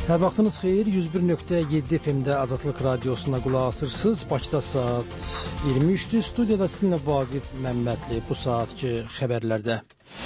Hər vaxtınız xeyir, 101.7 FM-də Azadlıq Radiosuna qulaq asırsınız. Bakıda saat 23-dür. Studiyada sizinlə Vaqif Məmmədli bu saatki xəbərlərdə.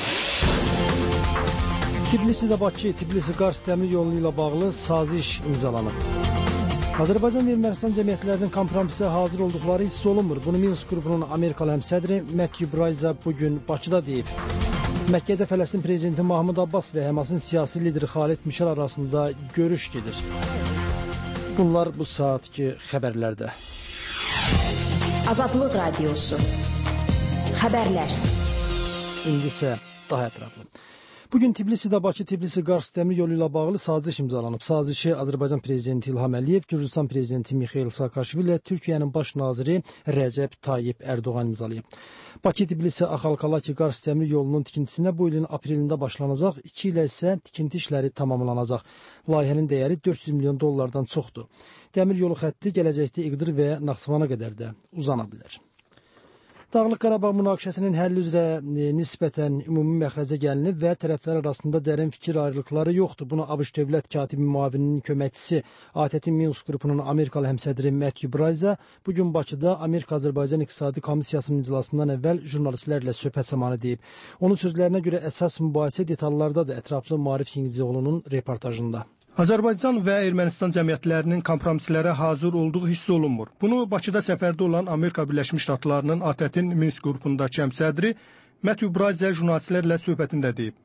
Tbilisidə Bakı, Tbilisi-Qars dəmir yolu ilə bağlı saziş imzalanıb. Azərbaycan və Ermənistan cəmiyyətlərinin kompromisə hazır olduqları hiss olunmur. Bunu Minsk qrupunun Amerikalı həmsədri Matthew Braiza bugün Bakıda deyib. Məkkədə Fələstin prezidenti Mahmud Abbas və Həmasın siyasi lideri Xalid Mişal arasında görüş gedir. Bunlar bu saatki xəbərlərdə. Azadlıq Radiosu. Xəbərlər. İndi isə daha ətraflı. Bugün Tbilisidə Bakı, Tbilisi-Qars dəmir yolu ilə bağlı saziş imzalanıb. Sazişi Azərbaycan prezidenti İlham Əliyev, Gürcüstan prezidenti Mikhail Saakashvili ilə Türkiyənin baş naziri Rəcəb Tayyip Ərdoğan imzalayıb. Bakı-Tbilisi-Axalkalaki-Qars dəmir yolunun tikintisinə bu ilin aprelində başlanacaq, 2 ilə isə tikinti işləri tamamlanacaq. Layihənin dəyəri 400 milyon dollardan çoxdur. Dəmir yolu xətti gələcəkdə İqdir və Naxçıvana qədər də uzana bilər. Dağlıq Qarabağ münaqişəsinin həlli üzrə nisbətən ümumi məxrəcə gəlinib və tərəflər arasında dərin fikir ayrılıqları yoxdur. Bunu ABŞ Dövlət Katibi müavininin köməkçisi ATƏT Minsk qrupunun Amerikalı həmsədri Matthew Braiza bugün Bakıda Amerika-Azərbaycan İqtisadi Komissiyasının iclasından əvvəl jurnalistlərlə söhbət zamanı deyib. Onun sözlərinə görə əsas mübahisə detallardadır. Ətraflı Maarif Singizioğlu'nun reportajında. Azərbaycan və Ermənistan cəmiyyətlərinin kompromislərə hazır olduğu hiss olunmur. Bunu Bakıda səfərdə olan Amerika Birləşmiş Ştatlarının ATƏT-in Minsk qrupundakı həmsədri Matthew Braiza jurnalistlərlə söhbətində deyib.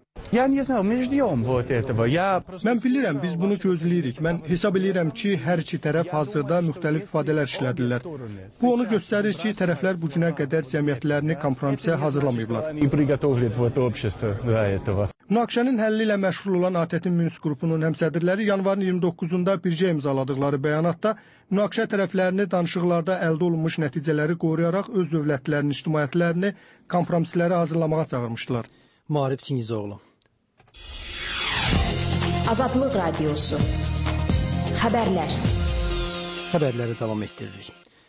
Mən bilirəm, biz bunu gözləyirik. Mən hesab edirəm ki, hər iki tərəf hazırda müxtəlif ifadələr işlədirlər. Bu onu göstərir ki, tərəflər bu günə qədər cəmiyyətlərini kompromisə hazırlamayıblar. Münaqişənin həlli ilə məşğul olan ATƏT-in Minsk qrupunun həmsədrləri yanvarın 29-da birgə imzaladıqları bəyanatda münaqişə tərəflərini danışıqlarda əldə olunmuş nəticələri qoruyaraq öz dövlətlərinin ictimaiyyətlərini kompromislərə hazırlamağa çağırmışdılar. Maarif Singizioğlu. Azadlıq Radiosu. Xəbərlər. Xəbərləri davam etdiririk.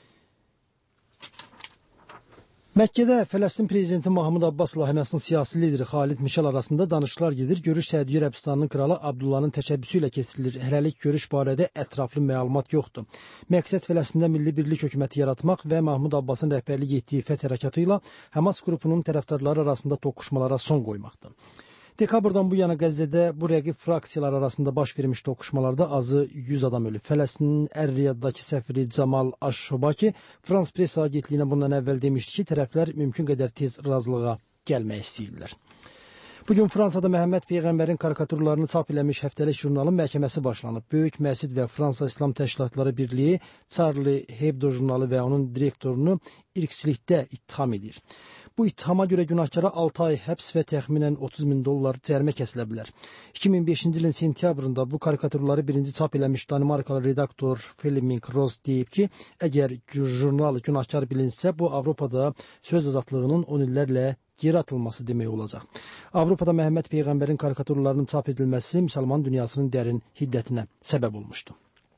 Məkkədə Fələstin prezidenti Mahmud Abbasla Həmasın siyasi lideri Xalid Mişal arasında danışıqlar gedir. Görüş Səudiyyə Ərəbistanının kralı Abdullahın təşəbbüsü ilə keçirilir. Hələlik görüş barədə ətraflı məlumat yoxdur. Məqsəd Fələstində milli birlik hökuməti yaratmaq və Mahmud Abbasın rəhbərlik etdiyi fəth hərəkatı ilə Həmas qrupunun tərəfdarları arasında toqquşmalara son qoymaqdır. Dekabrdan bu yana Qəzzədə bu rəqib fraksiyalar arasında baş vermiş toqquşmalarda azı 100 adam ölüb. Fələstinin Ər-Riyaddakı səfiri Camal Aş-Şobaki Frans Press agentliyinə bundan əvvəl demişdi ki, tərəflər mümkün qədər tez razılığa gəlmək istəyirlər. Bugün Fransada Məhəmməd Peyğəmbərin karikaturlarını çap eləmiş həftəlik jurnalın məhkəməsi başlanıb. Böyük Məsid və Fransa İslam Təşkilatları Birliyi Charlie Hebdo jurnalı və onun direktorunu irqçilikdə ittiham edir. Bu ittihama görə günahkara 6 ay həbs və təxminən 30 min dollar cərimə kəsilə bilər. 2005-ci ilin sentyabrında bu karikaturları birinci çap eləmiş Danimarkalı redaktor Fleming Ross deyib ki, əgər jurnal günahkar bilinsə, bu Avropada söz azadlığının 10 illərlə geri atılması demək olacaq. Avropada Məhəmməd Peyğəmbərin karikaturlarının çap edilməsi müsəlman dünyasının dərin hiddətinə səbəb olmuşdu.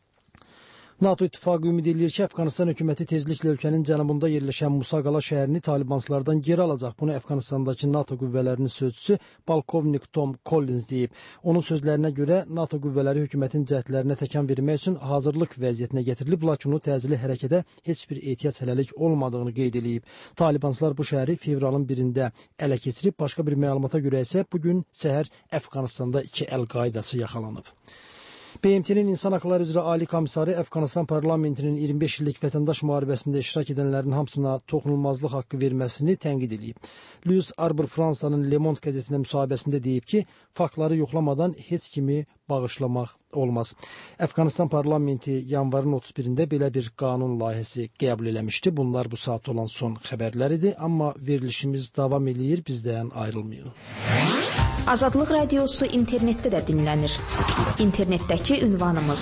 NATO İttifaqı ümid edir ki, Əfqanistan hökuməti tezliklə ölkənin cənubunda yerləşən Musaqala şəhərini talibanslardan geri alacaq. Bunu Əfqanistandakı NATO qüvvələrinin sözçüsü Polkovnik Tom Collins deyib. Onun sözlərinə görə NATO qüvvələri hökumətin cəhdlərinə təkan vermək üçün hazırlıq vəziyyətinə gətirilib, lakin o təcili hərəkətə heç bir ehtiyac hələlik olmadığını qeyd edib. Talibanslar bu şəhəri fevralın 1-də ələ keçirib. Başqa bir məlumata görə isə bugün səhər Əfqanistanda 2 Əl-Qaidaçı yaxalanıb. BMT-nin İnsan Haqları üzrə Ali Komissarı Əfqanistan parlamentinin 25 illik vətəndaş müharibəsində iştirak edənlərin hamısına toxunulmazlıq haqqı verməsini tənqid edib. Louis Arbor Fransanın Le Monde qəzetinə müsahibəsində deyib ki, faktları yoxlamadan heç kimi bağışlamaq olmaz. Əfqanistan parlamenti yanvarın 31-də belə bir qanun layihəsi qəbul eləmişdi. Bunlar bu saat olan son xəbərləridir, amma verilişimiz davam eləyir, bizdən ayrılmayın. Azadlıq Radiosu internetdə də dinlənir. İnternetdəki ünvanımız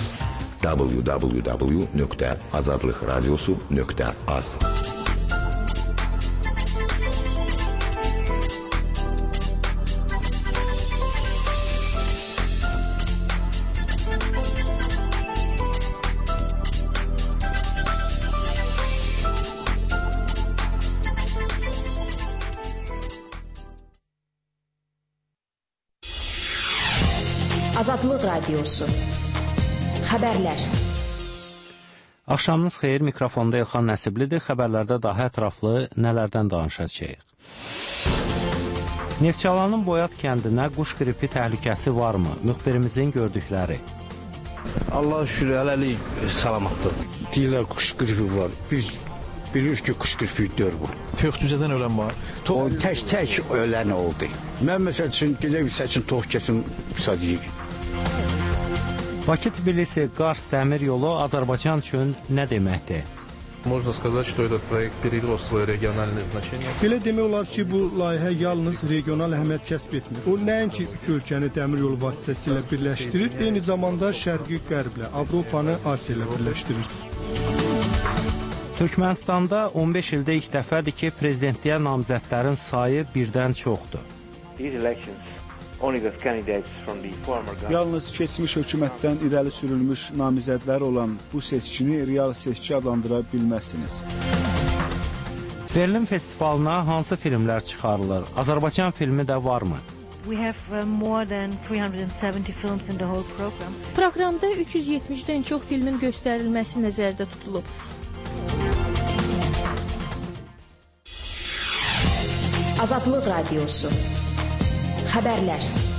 www.azadlıqradiosu.az. Azadlıq Radiosu. Xəbərlər. Axşamınız xeyir, mikrofonda Elxan Nəsiblidir. Xəbərlərdə daha ətraflı nələrdən danışacağıq? Neftçalanın Boyat kəndinə quş qripi təhlükəsi varmı? Müxbirimizin gördükləri. Allah şükür, hələlik salamatdır. Deyirlər quş qripi var. Biz bilirik ki, quş qripi deyir bu. Toyuqcüzədən ölən var. O tək ölən oldu. Mən məsəl üçün gedək üçün tox kesim sadiyik. Bakı-Tbilisi Qars dəmir yolu Azərbaycan üçün nə deməkdir? Можно сказать, что этот проект перерос свое региональное значение. Belə demək olar ki, bu layihə yalnız regional əhəmiyyət kəsb etmir. O nəinki üç ölkəni dəmir yolu vasitəsilə birləşdirir, eyni zamanda Şərqi Qərblə, Avropanı Asiya ilə birləşdirir. Türkmənistanda 15 ildə ilk dəfədir ki, prezidentliyə namizədlərin sayı birdən çoxdur. Yalnız keçmiş hökumətdən irəli sürülmüş namizədlər olan bu seçkini real seçki adlandıra bilməzsiniz. Berlin festivalına hansı filmlər çıxarılır? Azərbaycan filmi də varmı? Proqramda 370-dən çox filmin göstərilməsi nəzərdə tutulub. Azadlıq Radiosu. Xəbərlər.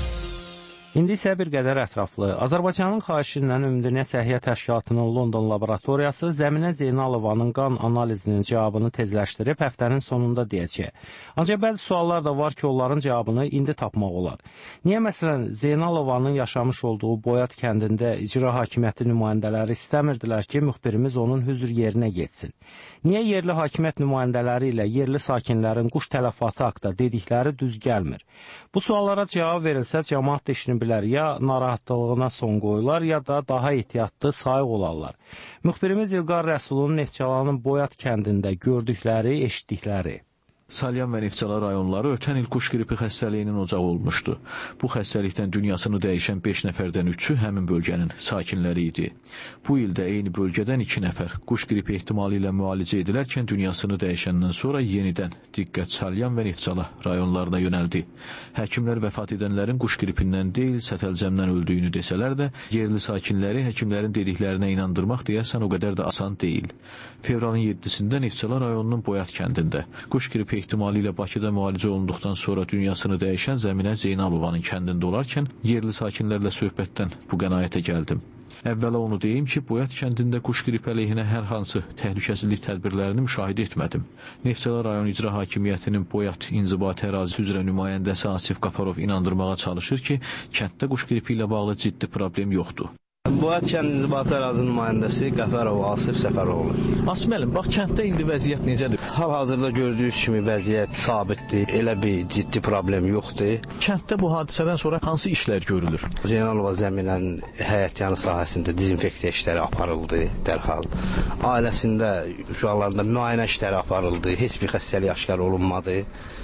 İndi isə bir qədər ətraflı. Azərbaycanın xahişi ilə Ümumdünya Səhiyyə Təşkilatının London laboratoriyası Zəminə Zeynalovanın qan analizinin cavabını tezləşdirib həftənin sonunda deyəcək. Ancaq bəzi suallar da var ki, onların cavabını indi tapmaq olar. Niyə məsələn Zeynalovanın yaşamış olduğu Boyat kəndində icra hakimiyyəti nümayəndələri istəmirdilər ki, müxbirimiz onun hüzür yerinə getsin? Niyə yerli hakimiyyət nümayəndələri ilə yerli sakinlərin quş tələfatı haqqında dedikləri düz gəlmir? Bu suallara cavab verilsə, cəmaət işini bilər, ya narahatlığına son qoyular, ya da daha ehtiyatlı sayıq olarlar. Müxbirimiz İlqar Rəsulun Neftçalanın Boyat kəndində gördükləri, eşitdikləri. Salyan və Neftçala rayonları ötən il quş qripi xəstəliyinin ocağı olmuşdu. Bu xəstəlikdən dünyasını dəyişən 5 nəfərdən 3-ü həmin bölgənin sakinləri idi. Bu ildə eyni bölgədən 2 nəfər quş qripi ehtimalı ilə müalicə edilərkən dünyasını dəyişəndən sonra yenidən diqqət Salyan və Neftçala rayonlarına yönəldi. Həkimlər vəfat edənlərin quş qripindən deyil, sətəlcəmdən öldüyünü desələr də, yerli sakinləri həkimlərin dediklərinə inandırmaq deyəsən o qədər də asan deyil. Fevralın 7-sində Neftçala rayonunun Boyat kəndində quş qripi ehtimalı ilə Bakıda müalicə olunduqdan sonra dünyasını dəyişən Zəminə Zeynalovanın kəndində olarkən yerli sakinlərlə söhbətdən bu qənaətə gəldim. Əvvəla onu deyim ki, Boyat kəndində quş qripi əleyhinə hər hansı təhlükəsizlik tədbirlərini müşahidə etmədim. Neftçala rayon icra hakimiyyətinin Boyat inzibati ərazisi üzrə nümayəndəsi Asif Qafarov inandırmağa çalışır ki, kənddə quş qripi ilə bağlı ciddi problem yoxdur. Boyat kənd inzibati ərazi nümayəndəsi Qəfərov Asif Səfəroğlu. Asif müəllim, bax kənddə indi vəziyyət necədir? Hal-hazırda gördüyünüz kimi vəziyyət sabitdir, elə bir ciddi problem yoxdur. Kənddə bu hadisədən sonra hansı işlər görülür? Zeynalova Zəminənin həyətyanı sahəsində dezinfeksiya işləri aparıldı dərhal. Ailəsində, uşaqlarında müayinə işləri aparıldı, heç bir xəstəlik aşkar olunmadı.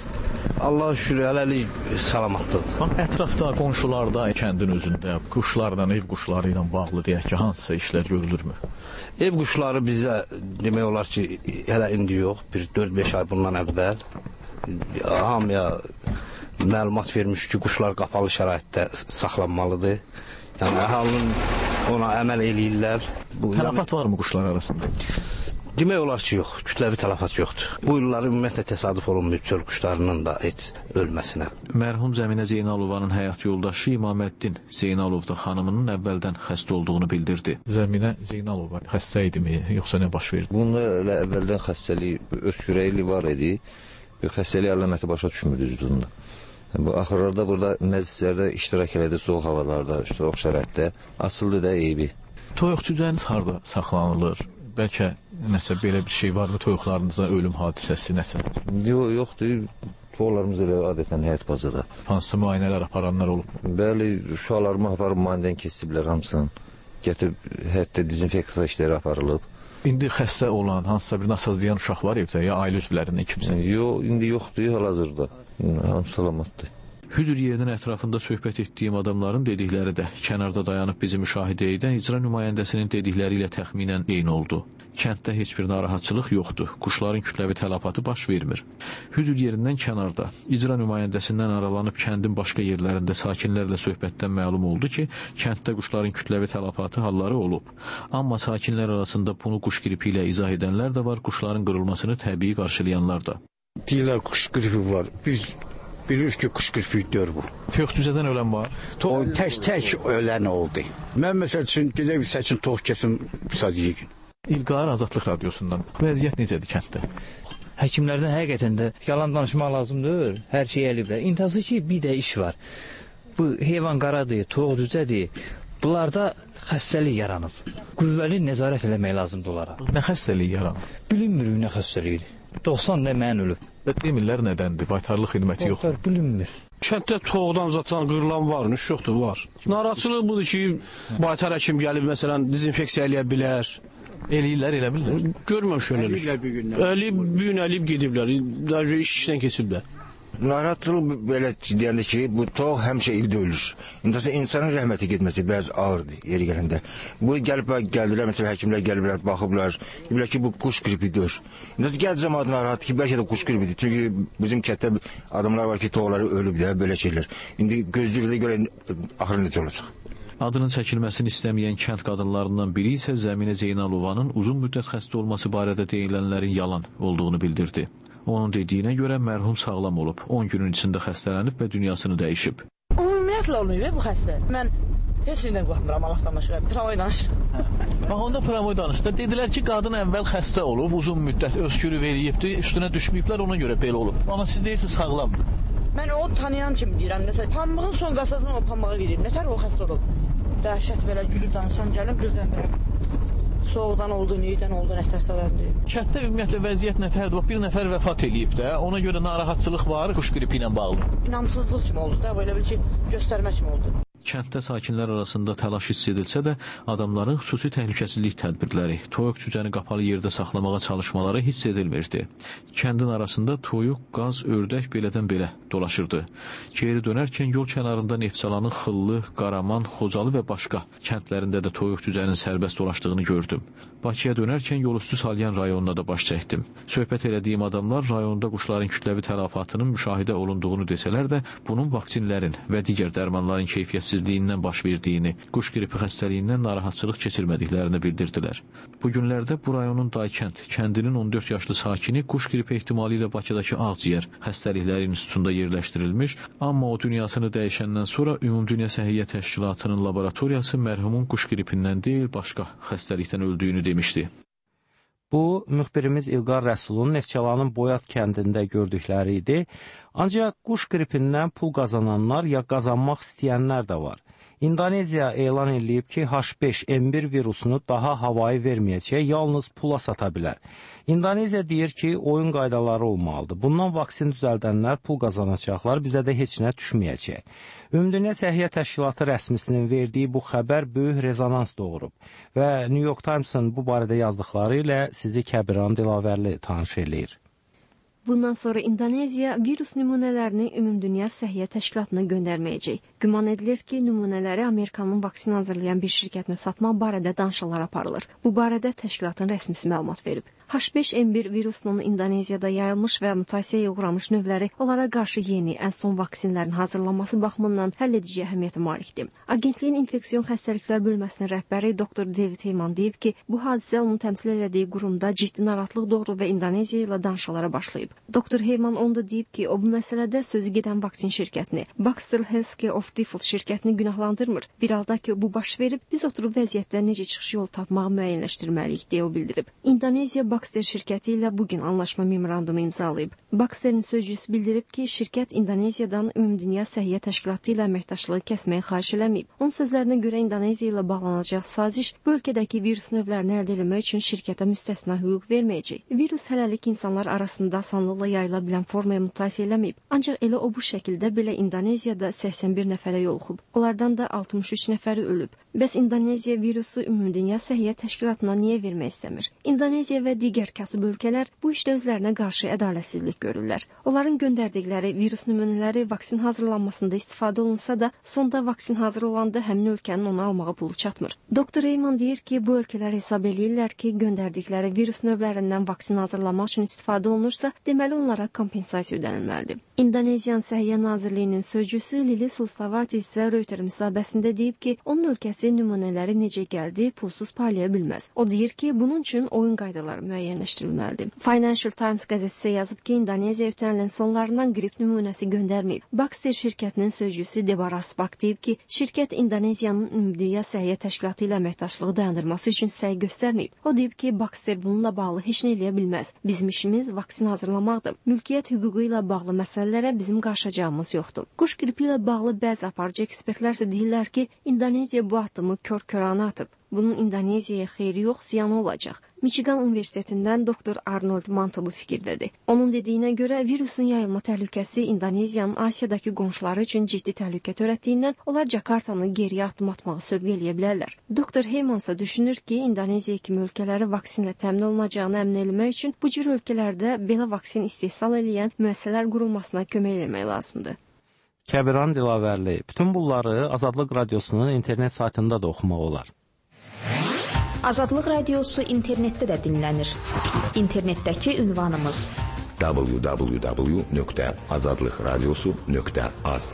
Allah şükür, hələlik salamatdır. Bax, ətrafda, qonşularda, kəndin özündə quşlarla, ev quşları ilə bağlı deyək ki, hansısa işlər görülürmü? Ev quşları bizə demək olar ki, hələ indi yox, bir 4-5 ay bundan əvvəl hamıya məlumat vermiş ki, quşlar qapalı şəraitdə saxlanmalıdır. Yəni, əhalinin ona əməl eləyirlər. Tələfat varmı quşlar arasında? Demək olar ki, yox, kütləvi tələfat yoxdur. Bu illəri ümumiyyətlə təsadüf olunmayıb çöl quşlarının da heç ölməsinə. Mərhum Zəminə Zeynalovanın həyat yoldaşı İmaməddin Zeynalov da xanımının əvvəldən xəstə olduğunu bildirdi. Zəminə Zeynalova xəstə idimi, yoxsa nə baş verdi? Bunda elə əvvəldən xəstəlik, öskürəkli var idi. Xəstəlik əlaməti başa düşmürdü vücudunda. Bu axırlarda burada məclislərdə iştirak elədi, soğuk havalarda, soğuk şəraitdə. Açıldı da eybi. Toyuqcüzəniz harda saxlanılır? Bəlkə nəsə belə bir şey var mı, toyuqlarınızda ölüm hadisəsi nəsə? Yoxdur, toyuqlarımız elə adətən həyat bazada. Hansı müayinələr aparanlar olub? Bəli, uşaqlarımı aparıb müayinədən kesiblər hamısını. Gətirib, hətta dezinfeksiya işləri aparılıb. İndi xəstə olan, hansısa bir nasazlayan uşaq var evdə, ya ailə üzvlərindən kimsə? Yox, indi yoxdur, hal-hazırda. Hamısı salamatdır. Hüzür yerinin ətrafında söhbət etdiyim adamların dedikləri də kənarda dayanıb bizi müşahidə edən icra nümayəndəsinin dedikləri ilə təxminən eyni oldu. Kənddə heç bir narahatçılıq yoxdur. Quşların kütləvi tələfatı baş vermir. Hüdud yerindən kənarda, icra nümayəndəsindən aralanıb kəndin başqa yerlərində sakinlərlə söhbətdən məlum oldu ki, kənddə quşların kütləvi tələfatı halları olub. Amma sakinlər arasında bunu quş qripi ilə izah edənlər də var, quşların qırılmasını təbii qarşılayanlar da. Deyirlər quş qripi var. Biz bilirik ki, kuş qripidir bu. Toyuq-cüzədən ölən var? O tək ölən oldu. Mən məsəl üçün gedək səçin tox kesim sadiyik. İlqar Azadlıq Radiosundan. Vəziyyət necədir kənddə? Həkimlərdən həqiqətən də yalan danışmaq lazımdır. Hər şey eliblər. İntihası ki, bir də iş var. Bu heyvan qaradır, toyuq düzədir. Bunlarda xəstəlik yaranıb. Qüvvəli nəzarət eləmək lazımdır onlara. Nə xəstəlik yaranıb? Bilinmir nə xəstəliyidir. 90 nə mən ölüb. Demirlər nədəndir? Baytarlıq xidməti yox. Bilinmir. Kənddə toğdan zaten qırılan var, nüş yoxdur, var. Narahatçılıq budur ki, baytar həkim gəlib, məsələn, dezinfeksiya eləyə bilər. Eləyirlər, elə bilirlər. Görməmişəm eləlik. Eləyib gediblər, daha iş işdən keçiblər. Narahatçılıq belə deyəndə ki, bu toğ həmişə ildə ölür. İnsanın rəhməti getməsi bəzi ağırdır yeri gələndə. Bu gəldilər, məsələn, həkimlər gəliblər, baxıblar. Deyirlər ki, bu quş qripidir. Gəl cəmaat narahat ki, bəlkə də quş qripidir. Çünki bizim kətdə adamlar var ki, toğları ölüb də, belə şeylər. İndi gözlükdə görə axırı necə olacaq? Adının çəkilməsini istəməyən kənd qadınlarından biri isə Zəminə Zeynalovanın uzun müddət xəstə olması barədə deyilənlərin yalan olduğunu bildirdi. Onun dediyinə görə mərhum sağlam olub, 10 günün içində xəstələnib və dünyasını dəyişib. Ümumiyyətlə olmuyor bu xəstə. Mən heç nədən qorxmuram, Allah danışır, pramoy danışır. Bax, onda pramoy danışdı. Dedilər ki, qadın əvvəl xəstə olub, uzun müddət öskürü veriyibdi, üstünə düşməyiblər, ona görə belə olub. Amma siz deyirsiniz, sağlamdır. Mən o tanıyan kimi deyirəm, nəsə, pambığın son qasasını o pambağa verib, nətər o xəstə olub. Dəhşət belə gülüb danışan gəlib, birdən belə. Soğuqdan oldu, neydən oldu, nətərsə öləndi. Kətdə ümumiyyətlə vəziyyət nətərdir? Bax, bir nəfər vəfat eləyib də, ona görə narahatçılıq var, quş qripi ilə bağlı. İnamsızlıq kimi oldu da, belə bir şey göstərmə kimi oldu. Kənddə sakinlər arasında təlaş hiss edilsə də, adamların xüsusi təhlükəsizlik tədbirləri, toyuq cücəni qapalı yerdə saxlamağa çalışmaları hiss edilmirdi. Kəndin arasında toyuq, qaz, ördək belədən belə dolaşırdı. Geri dönərkən yol kənarında Neftçalanın Xıllı, Qaraman, Xocalı və başqa kəndlərində də toyuq cücənin sərbəst dolaşdığını gördüm. Bakıya dönərkən yolüstü Salyan rayonuna da baş çəkdim. Söhbət elədiyim adamlar rayonda quşların kütləvi tələfatının müşahidə olunduğunu desələr də, bunun vaksinlərin və digər dərmanların keyfiyyətsizliyindən baş verdiyini, quş qripi xəstəliyindən narahatçılıq keçirmədiklərini bildirdilər. Bu günlərdə bu rayonun Daykənd, kəndinin 14 yaşlı sakini quş qripi ehtimalı ilə Bakıdakı Ağciyər xəstəlikləri institutunda yerləşdirilmiş, amma o dünyasını dəyişəndən sonra Ümumdünya Səhiyyə Təşkilatının laboratoriyası mərhumun quş qripindən deyil, başqa xəstəlikdən öldüyünü demişdi. Bu, müxbirimiz İlqar Rəsulun Neftçalanın Boyat kəndində gördükləri idi. Ancaq quş qripindən pul qazananlar ya qazanmaq istəyənlər də var. İndoneziya elan edib ki, H5N1 virusunu daha havayı verməyəcək, yalnız pula sata bilər. İndoneziya deyir ki, oyun qaydaları olmalıdır. Bundan vaksin düzəldənlər pul qazanacaqlar, bizə də heç nə düşməyəcək. Ümumdünya Səhiyyə Təşkilatı rəsmisinin verdiyi bu xəbər böyük rezonans doğurub və New York Times'ın bu barədə yazdıqları ilə sizi Kəbiran Dilavərli tanış eləyir. Bundan sonra İndoneziya virus nümunələrini Ümumdünya Səhiyyə Təşkilatına göndərməyəcək. Güman edilir ki, nümunələri Amerikanın vaksin hazırlayan bir şirkətinə satmaq barədə danışıqlar aparılır. Bu barədə təşkilatın rəsmisi məlumat verib. H5N1 virusunun İndoneziyada yayılmış və mutasiyaya uğramış növləri onlara qarşı yeni, ən son vaksinlərin hazırlanması baxımından həlledici əhəmiyyətə malikdir. Agentliyin infeksiyon xəstəliklər bölməsinin rəhbəri Dr. David Heyman deyib ki, bu hadisə onun təmsil elədiyi qurumda ciddi narahatlıq doğurub və İndoneziya ilə danışıqlara başlayıb. Dr. Heyman onda deyib ki, o bu məsələdə sözü gedən vaksin şirkətini, Baxter Healthcare of Default şirkətini günahlandırmır. Bir halda ki, bu baş verib, biz oturub vəziyyətdə necə çıxış yolu tapmağı müəyyənləşdirməliyik deyə o bildirib. İndoneziya Baxter şirkəti ilə bugün anlaşma memorandumu imzalayıb. Baxterin sözcüsü bildirib ki, şirkət İndoneziyadan Ümumdünya Səhiyyə Təşkilatı ilə əməkdaşlığı kəsməyi xahiş eləməyib. Onun sözlərinə görə İndoneziya ilə bağlanacaq saziş bu ölkədəki virus növlərini əldə etmək üçün şirkətə müstəsna hüquq verməyəcək. Virus hələlik insanlar arasında asanlıqla yayıla bilən formaya mutasiya eləməyib. Ancaq elə o bu şəkildə belə İndoneziyada 81 nəfərə yoluxub. Onlardan da 63 nəfəri ölüb. Bəs İndoneziya virusu Ümumdünya Səhiyyə Təşkilatına niyə vermək istəmir? İndoneziya və digər digər kasıb ölkələr bu işdə özlərinə qarşı ədalətsizlik görürlər. Onların göndərdikləri virus nümunələri vaksin hazırlanmasında istifadə olunsa da, sonda vaksin hazırlananda həmin ölkənin onu almağa pulu çatmır. Dr. Heyman deyir ki, bu ölkələr hesab eləyirlər ki, göndərdikləri virus növlərindən vaksin hazırlamaq üçün istifadə olunursa, deməli onlara kompensasiya ödənilməlidir. İndoneziyanın Səhiyyə Nazirliyinin sözcüsü Lili Sulsavati isə Reuters müsahibəsində deyib ki, onun ölkəsi nümunələri necə gəldi, pulsuz paylaşa bilməz. O deyir ki, bunun üçün oyun qaydaları müəyyənləşdirilməlidir. Financial Times qəzetisi yazıb ki, İndoneziya ötən ilin sonlarından qrip nümunəsi göndərməyib. Baxter şirkətinin sözcüsü Deborah Spak deyib ki, şirkət İndoneziyanın Ümumdünya Səhiyyə Təşkilatı ilə əməkdaşlığı dayandırması üçün səy göstərməyib. O deyib ki, Baxter bununla bağlı heç nə eləyə bilməz. Bizim işimiz vaksin hazırlamaqdır. Mülkiyyət hüququ ilə bağlı məsələlərə bizim qarşıcağımız yoxdur. Quş qripi ilə bağlı bəzi aparıcı ekspertlər isə deyirlər ki, İndoneziya bu addımı kör-körana atıb. Bunun İndoneziyaya xeyri yox, ziyanı olacaq. Michigan Universitetindən Dr. Arnold Manto bu fikirdədir. Onun dediyinə görə virusun yayılma təhlükəsi İndoneziyanın Asiyadakı qonşuları üçün ciddi təhlükə törətdiyindən onlar Jakartanı geriyə addım atmağı sövq eləyə bilərlər. Dr. Heyman isə düşünür ki, İndoneziya kimi ölkələri vaksinlə təmin olunacağını əmin etmək üçün bu cür ölkələrdə belə vaksin istehsal edən müəssisələr qurulmasına kömək etmək lazımdır. Kəbiran Dilavərli, bütün bunları Azadlıq Radiosunun internet saytında da oxumaq olar. Azadlıq Radiosu internetdə də dinlənir. İnternetdəki ünvanımız www.azadlıqradiosu.az.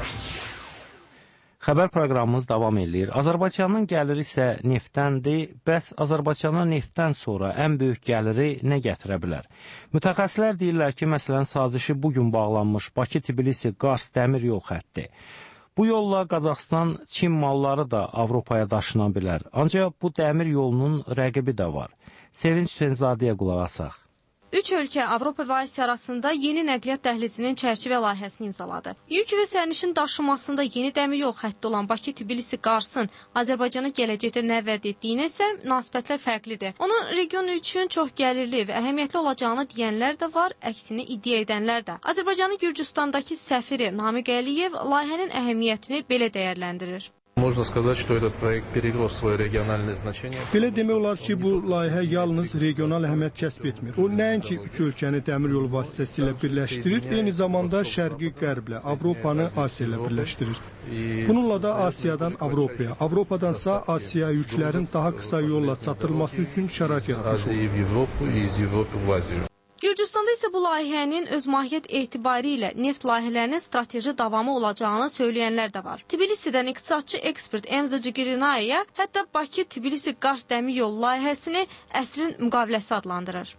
Xəbər proqramımız davam edir. Azərbaycanın gəliri isə neftdəndir. Bəs Azərbaycana neftdən sonra ən böyük gəliri nə gətirə bilər? Mütəxəssislər deyirlər ki, məsələn, sazişi bugün bağlanmış Bakı-Tbilisi-Qars dəmir yol xətti. Bu yolla Qazaxıstan, Çin malları da Avropaya daşına bilər. Ancaq bu dəmir yolunun rəqibi də var. Sevinç Hüseynzadəyə qulaq asaq. 3 ölkə Avropa və Asiya arasında yeni nəqliyyat dəhlizinin çərçivə layihəsini imzaladı. Yük və sərnişin daşınmasında yeni dəmir yol xətti olan Bakı-Tbilisi-Qarsın Azərbaycana gələcəkdə nə vəd etdiyinə isə münasibətlər fərqlidir. Onun region üçün çox gəlirli və əhəmiyyətli olacağını deyənlər də var, əksini iddia edənlər də. Azərbaycanın Gürcüstandakı səfiri Namiq Əliyev layihənin əhəmiyyətini belə dəyərləndirir. Можно сказать, что этот проект перерос свое региональное значение. Belə demək olar ki, bu layihə yalnız regional əhəmiyyət kəsb etmir. O nəinki 3 ölkəni dəmir yolu vasitəsilə birləşdirir, eyni zamanda Şərqi Qərblə, Avropanı Asiya ilə birləşdirir. Bununla da Asiyadan Avropaya, Avropadansa Asiya yüklərin daha qısa yolla çatdırılması üçün şərait yaratmış olur. Gürcüstanda isə bu layihənin öz mahiyyət etibarı ilə neft layihələrinin strateji davamı olacağını söyləyənlər də var. Tbilisidən iqtisadçı ekspert Emza Cigirinaya hətta Bakı-Tbilisi-Qars dəmir yolu layihəsini əsrin müqaviləsi adlandırır.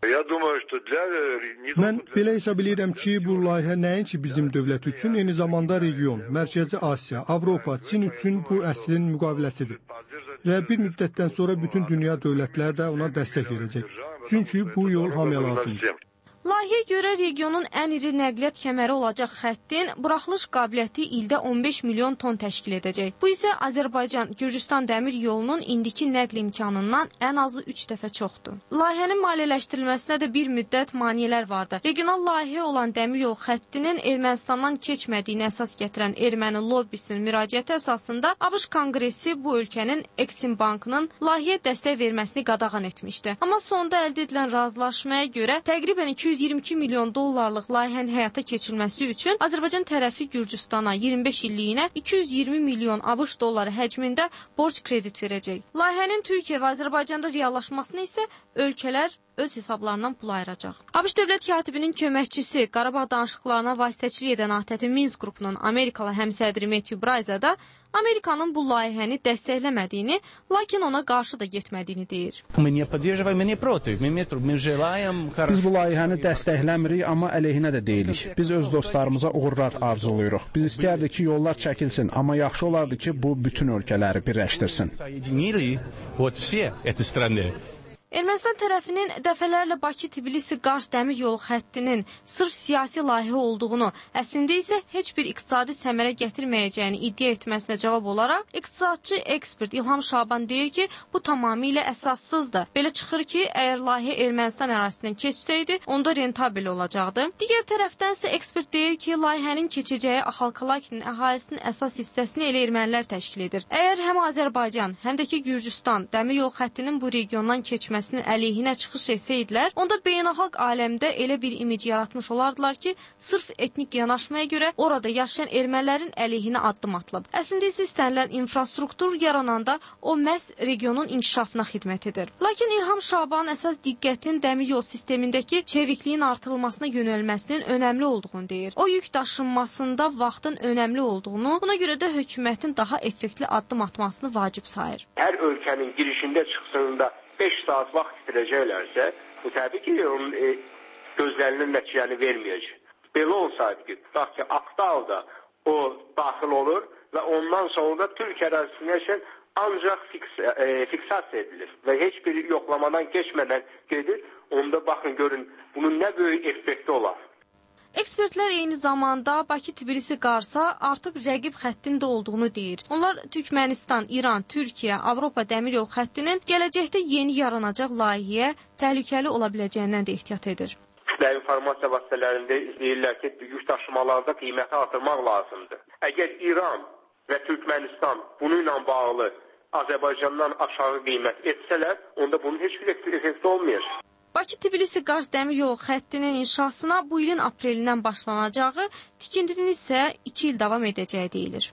Mən belə hesab edirəm ki, bu layihə nəinki bizim dövlət üçün, eyni zamanda region, Mərkəzi Asiya, Avropa, Çin üçün bu əsrin müqaviləsidir. Və bir müddətdən sonra bütün dünya dövlətləri də ona dəstək verəcək. Çünki bu yol hamıya lazımdır. Layihəyə görə regionun ən iri nəqliyyat kəməri olacaq xəttin buraxılış qabiliyyəti ildə 15 milyon ton təşkil edəcək. Bu isə Azərbaycan-Gürcüstan dəmir yolunun indiki nəql imkanından ən azı 3 dəfə çoxdur. Layihənin maliyyələşdirilməsinə də bir müddət maneələr vardı. Regional layihə olan dəmir yol xəttinin Ermənistandan keçmədiyini əsas gətirən erməni lobbisinin müraciəti əsasında ABŞ Konqresi bu ölkənin Eksim Bankının layihəyə dəstək verməsini qadağan etmişdi. Amma sonda əldə edilən razılaşmaya görə təqribən 222 milyon dollarlıq layihənin həyata keçirilməsi üçün Azərbaycan tərəfi Gürcüstana 25 illiyinə 220 milyon ABŞ dolları həcmində borc kredit verəcək. Layihənin Türkiyə və Azərbaycanda reallaşmasını isə ölkələr öz hesablarından pul ayıracaq. ABŞ dövlət katibinin köməkçisi Qarabağ danışıqlarına vasitəçilik edən ATƏT Minsk qrupunun Amerikalı həmsədri Matthew Bryza da Amerikanın bu layihəni dəstəkləmədiyini, lakin ona qarşı da getmədiyini deyir. Biz bu layihəni dəstəkləmirik, amma əleyhinə də deyilik. Biz öz dostlarımıza uğurlar arzuluyuruq. Biz istəyərdik ki, yollar çəkilsin, amma yaxşı olardı ki, bu bütün ölkələri birləşdirsin. Ermənistan tərəfinin dəfələrlə Bakı-Tbilisi-Qars dəmir yolu xəttinin sırf siyasi layihə olduğunu, əslində isə heç bir iqtisadi səmərə gətirməyəcəyini iddia etməsinə cavab olaraq, iqtisadçı ekspert İlham Şaban deyir ki, bu tamamilə əsassızdır. Belə çıxır ki, əgər layihə Ermənistan ərazisindən keçsəydi, onda rentabel olacaqdı. Digər tərəfdən isə ekspert deyir ki, layihənin keçəcəyi Axalkalakinin əhalisinin əsas hissəsini elə ermənilər təşkil edir. Əgər həm Azərbaycan, həm də ki Gürcüstan dəmir yol xəttinin bu regiondan keçməsi məhkəməsinin əleyhinə çıxış etsəydilər, onda beynəlxalq aləmdə elə bir imic yaratmış olardılar ki, sırf etnik yanaşmaya görə orada yaşayan ermənilərin əleyhinə addım atılıb. Əslində isə istənilən infrastruktur yarananda o məhz regionun inkişafına xidmət edir. Lakin İlham Şaban əsas diqqətin dəmiryol sistemindəki çevikliyin artırılmasına yönəlməsinin önəmli olduğunu deyir. O yük daşınmasında vaxtın önəmli olduğunu, buna görə də hökumətin daha effektli addım atmasını vacib sayır. Hər ölkənin girişində çıxsında 5 saat vaxt itirəcəklərsə, bu təbii ki, onun gözlənilən nəticəni verməyəcək. Belə olsaydı ki, tutaq ki, Aktauda o daxil olur və ondan sonra Türkiyə ərazisinə ancaq fiksasiya edilir və heç bir yoxlamadan keçmədən gedir. Onda baxın, görün, bunun nə böyük effekti olar. Ekspertlər eyni zamanda Bakı-Tbilisi-Qarsa artıq rəqib xəttində olduğunu deyir. Onlar Türkmənistan, İran, Türkiyə, Avropa dəmiryol xəttinin gələcəkdə yeni yaranacaq layihəyə təhlükəli ola biləcəyindən də ehtiyat edir. Kütləvi informasiya vasitələrində deyirlər ki, yük daşımalarda qiyməti artırmaq lazımdır. Əgər İran və Türkmənistan bununla bağlı Azərbaycandan aşağı qiymət etsələr, onda bunun heç bir effekti olmayacaq. Bakı-Tbilisi-Qars dəmiryolu xəttinin inşasına bu ilin aprelindən başlanacağı, tikintinin isə 2 il davam edəcəyi deyilir.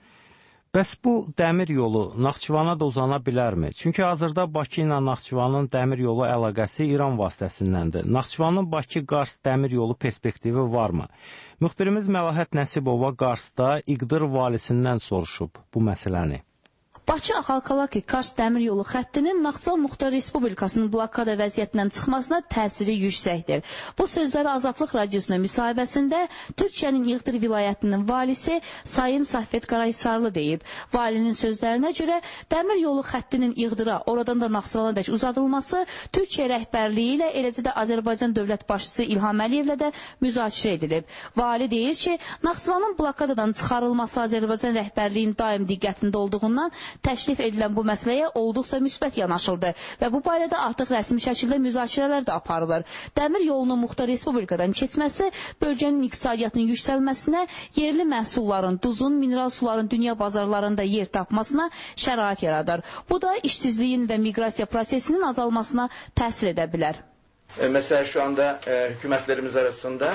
Bəs bu dəmir yolu Naxçıvana da uzana bilərmi? Çünki hazırda Bakı ilə Naxçıvanın dəmir yolu əlaqəsi İran vasitəsindəndir. Naxçıvanın Bakı-Qars dəmir yolu perspektivi varmı? Müxbirimiz Məlahət Nəsibova Qarsda İqdır valisindən soruşub bu məsələni. Bakı-Axalkalaki-Kars dəmir yolu xəttinin Naxçıvan Muxtar Respublikasının blokada vəziyyətindən çıxmasına təsiri yüksəkdir. Bu sözləri Azadlıq Radiosuna müsahibəsində Türkiyənin İğdır vilayətinin valisi Sayım Saffet Qarahisarlı deyib. Valinin sözlərinə görə dəmir yolu xəttinin İğdıra, oradan da Naxçıvana dək uzadılması Türkiyə rəhbərliyi ilə, eləcə də Azərbaycan dövlət başçısı İlham Əliyevlə də müzakirə edilib. Vali deyir ki, Naxçıvanın blokadadan çıxarılması Azərbaycan rəhbərliyinin daim diqqətində olduğundan təklif edilən bu məsələyə olduqca müsbət yanaşıldı və bu barədə artıq rəsmi şəkildə müzakirələr də aparılır. Dəmir yolunun Muxtar Respublikadan keçməsi bölgənin iqtisadiyyatının yüksəlməsinə, yerli məhsulların, duzun, mineral suların dünya bazarlarında yer tapmasına şərait yaradır. Bu da işsizliyin və miqrasiya prosesinin azalmasına təsir edə bilər. Mesela şu anda hükümetlerimiz arasında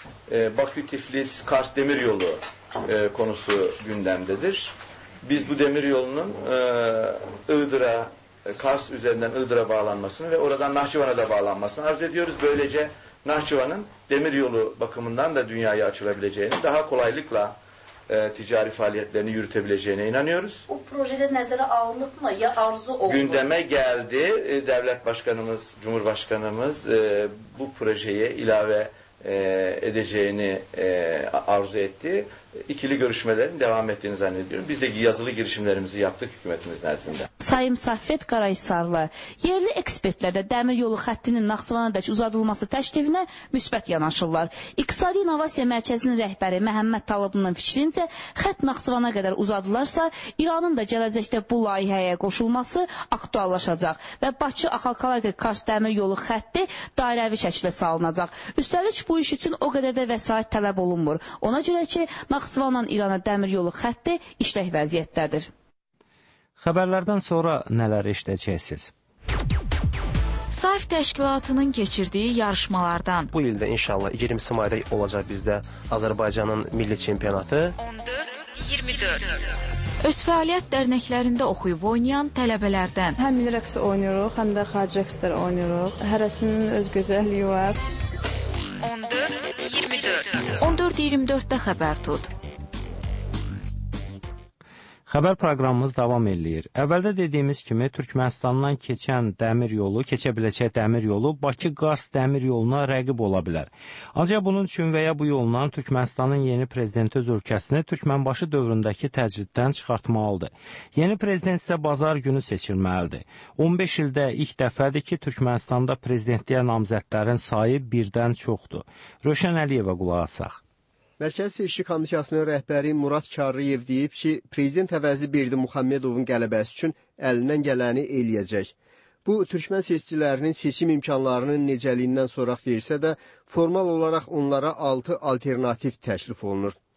Bakü-Tiflis-Kars demir yolu konusu gündemdedir. Biz bu demir yolunun Iğdır'a, Kars üzerinden Iğdır'a bağlanmasını ve oradan Nahçıvan'a da bağlanmasını arzu ediyoruz. Böylece Nahçıvan'ın demir yolu bakımından da dünyaya açılabileceğini, daha kolaylıkla ticari faaliyetlerini yürütebileceğine inanıyoruz. Bu projede nəzərə alınıb mı ya arzu oldu? Gündeme geldi. Devlet Başkanımız, Cumhurbaşkanımız bu projeye ilave edeceğini arzu etti. İkili görüşmelerin devam ettiğini zannediyorum. Biz de yazılı girişimlerimizi yaptık hükümetimiz nezdinde. Sayım Saffet Qarahisarlı, yerli ekspertlər də dəmir yolu xəttinin Naxçıvana dək uzadılması təklifinə müsbət yanaşırlar. İqtisadi İnnovasiya Mərkəzinin rəhbəri Məhəmməd Talıbının fikrincə, xətt Naxçıvana qədər uzadılarsa, İranın da gələcəkdə bu layihəyə qoşulması aktuallaşacaq və Bakı-Axalkalaki-Kars dəmir yolu xətti dairəvi şəkildə salınacaq. Üstəlik bu iş üçün o qədər də vəsait tələb olunmur. Ona görə ki, Naxçıvandan İrana dəmir yolu xətti işlək vəziyyətdədir. Xəbərlərdən sonra nələr eşidəcəksiniz? Saif təşkilatının keçirdiyi yarışmalardan. Bu ildə inşallah 20 mayda olacaq bizdə Azərbaycanın milli çempionatı. 14-24. Öz fəaliyyət dərnəklərində oxuyub oynayan tələbələrdən. Həm milli rəqsi oynuruq, həm də xarici rəqslər oynuruq. Hərəsinin öz gözəlliyi var. 14-24. 14-24-də xəbər tut. Xəbər proqramımız davam eləyir. Əvvəldə dediyimiz kimi Türkmənistandan keçən dəmir yolu, keçə biləcək dəmir yolu Bakı-Qars dəmir yoluna rəqib ola bilər. Ancaq bunun üçün və ya bu yolla Türkmənistanın yeni prezidenti öz ölkəsini Türkmənbaşı dövründəki təcriddən çıxartmalıdır. Yeni prezident isə bazar günü seçilməlidir. 15 ildə ilk dəfədir ki, Türkmənistanda prezidentliyə namizədlərin sayı birdən çoxdur. Rövşən Əliyevə qulaq asaq. Mərkəzi Seçki Komissiyasının rəhbəri Murad Karriyev deyib ki, prezident əvəzi Berdi Muhammedovun qələbəsi üçün əlindən gələni eləyəcək. Bu, Türkmən seçicilərinin seçim imkanlarının necəliyindən soraq versə də, formal olaraq onlara 6 alternativ təklif olunur.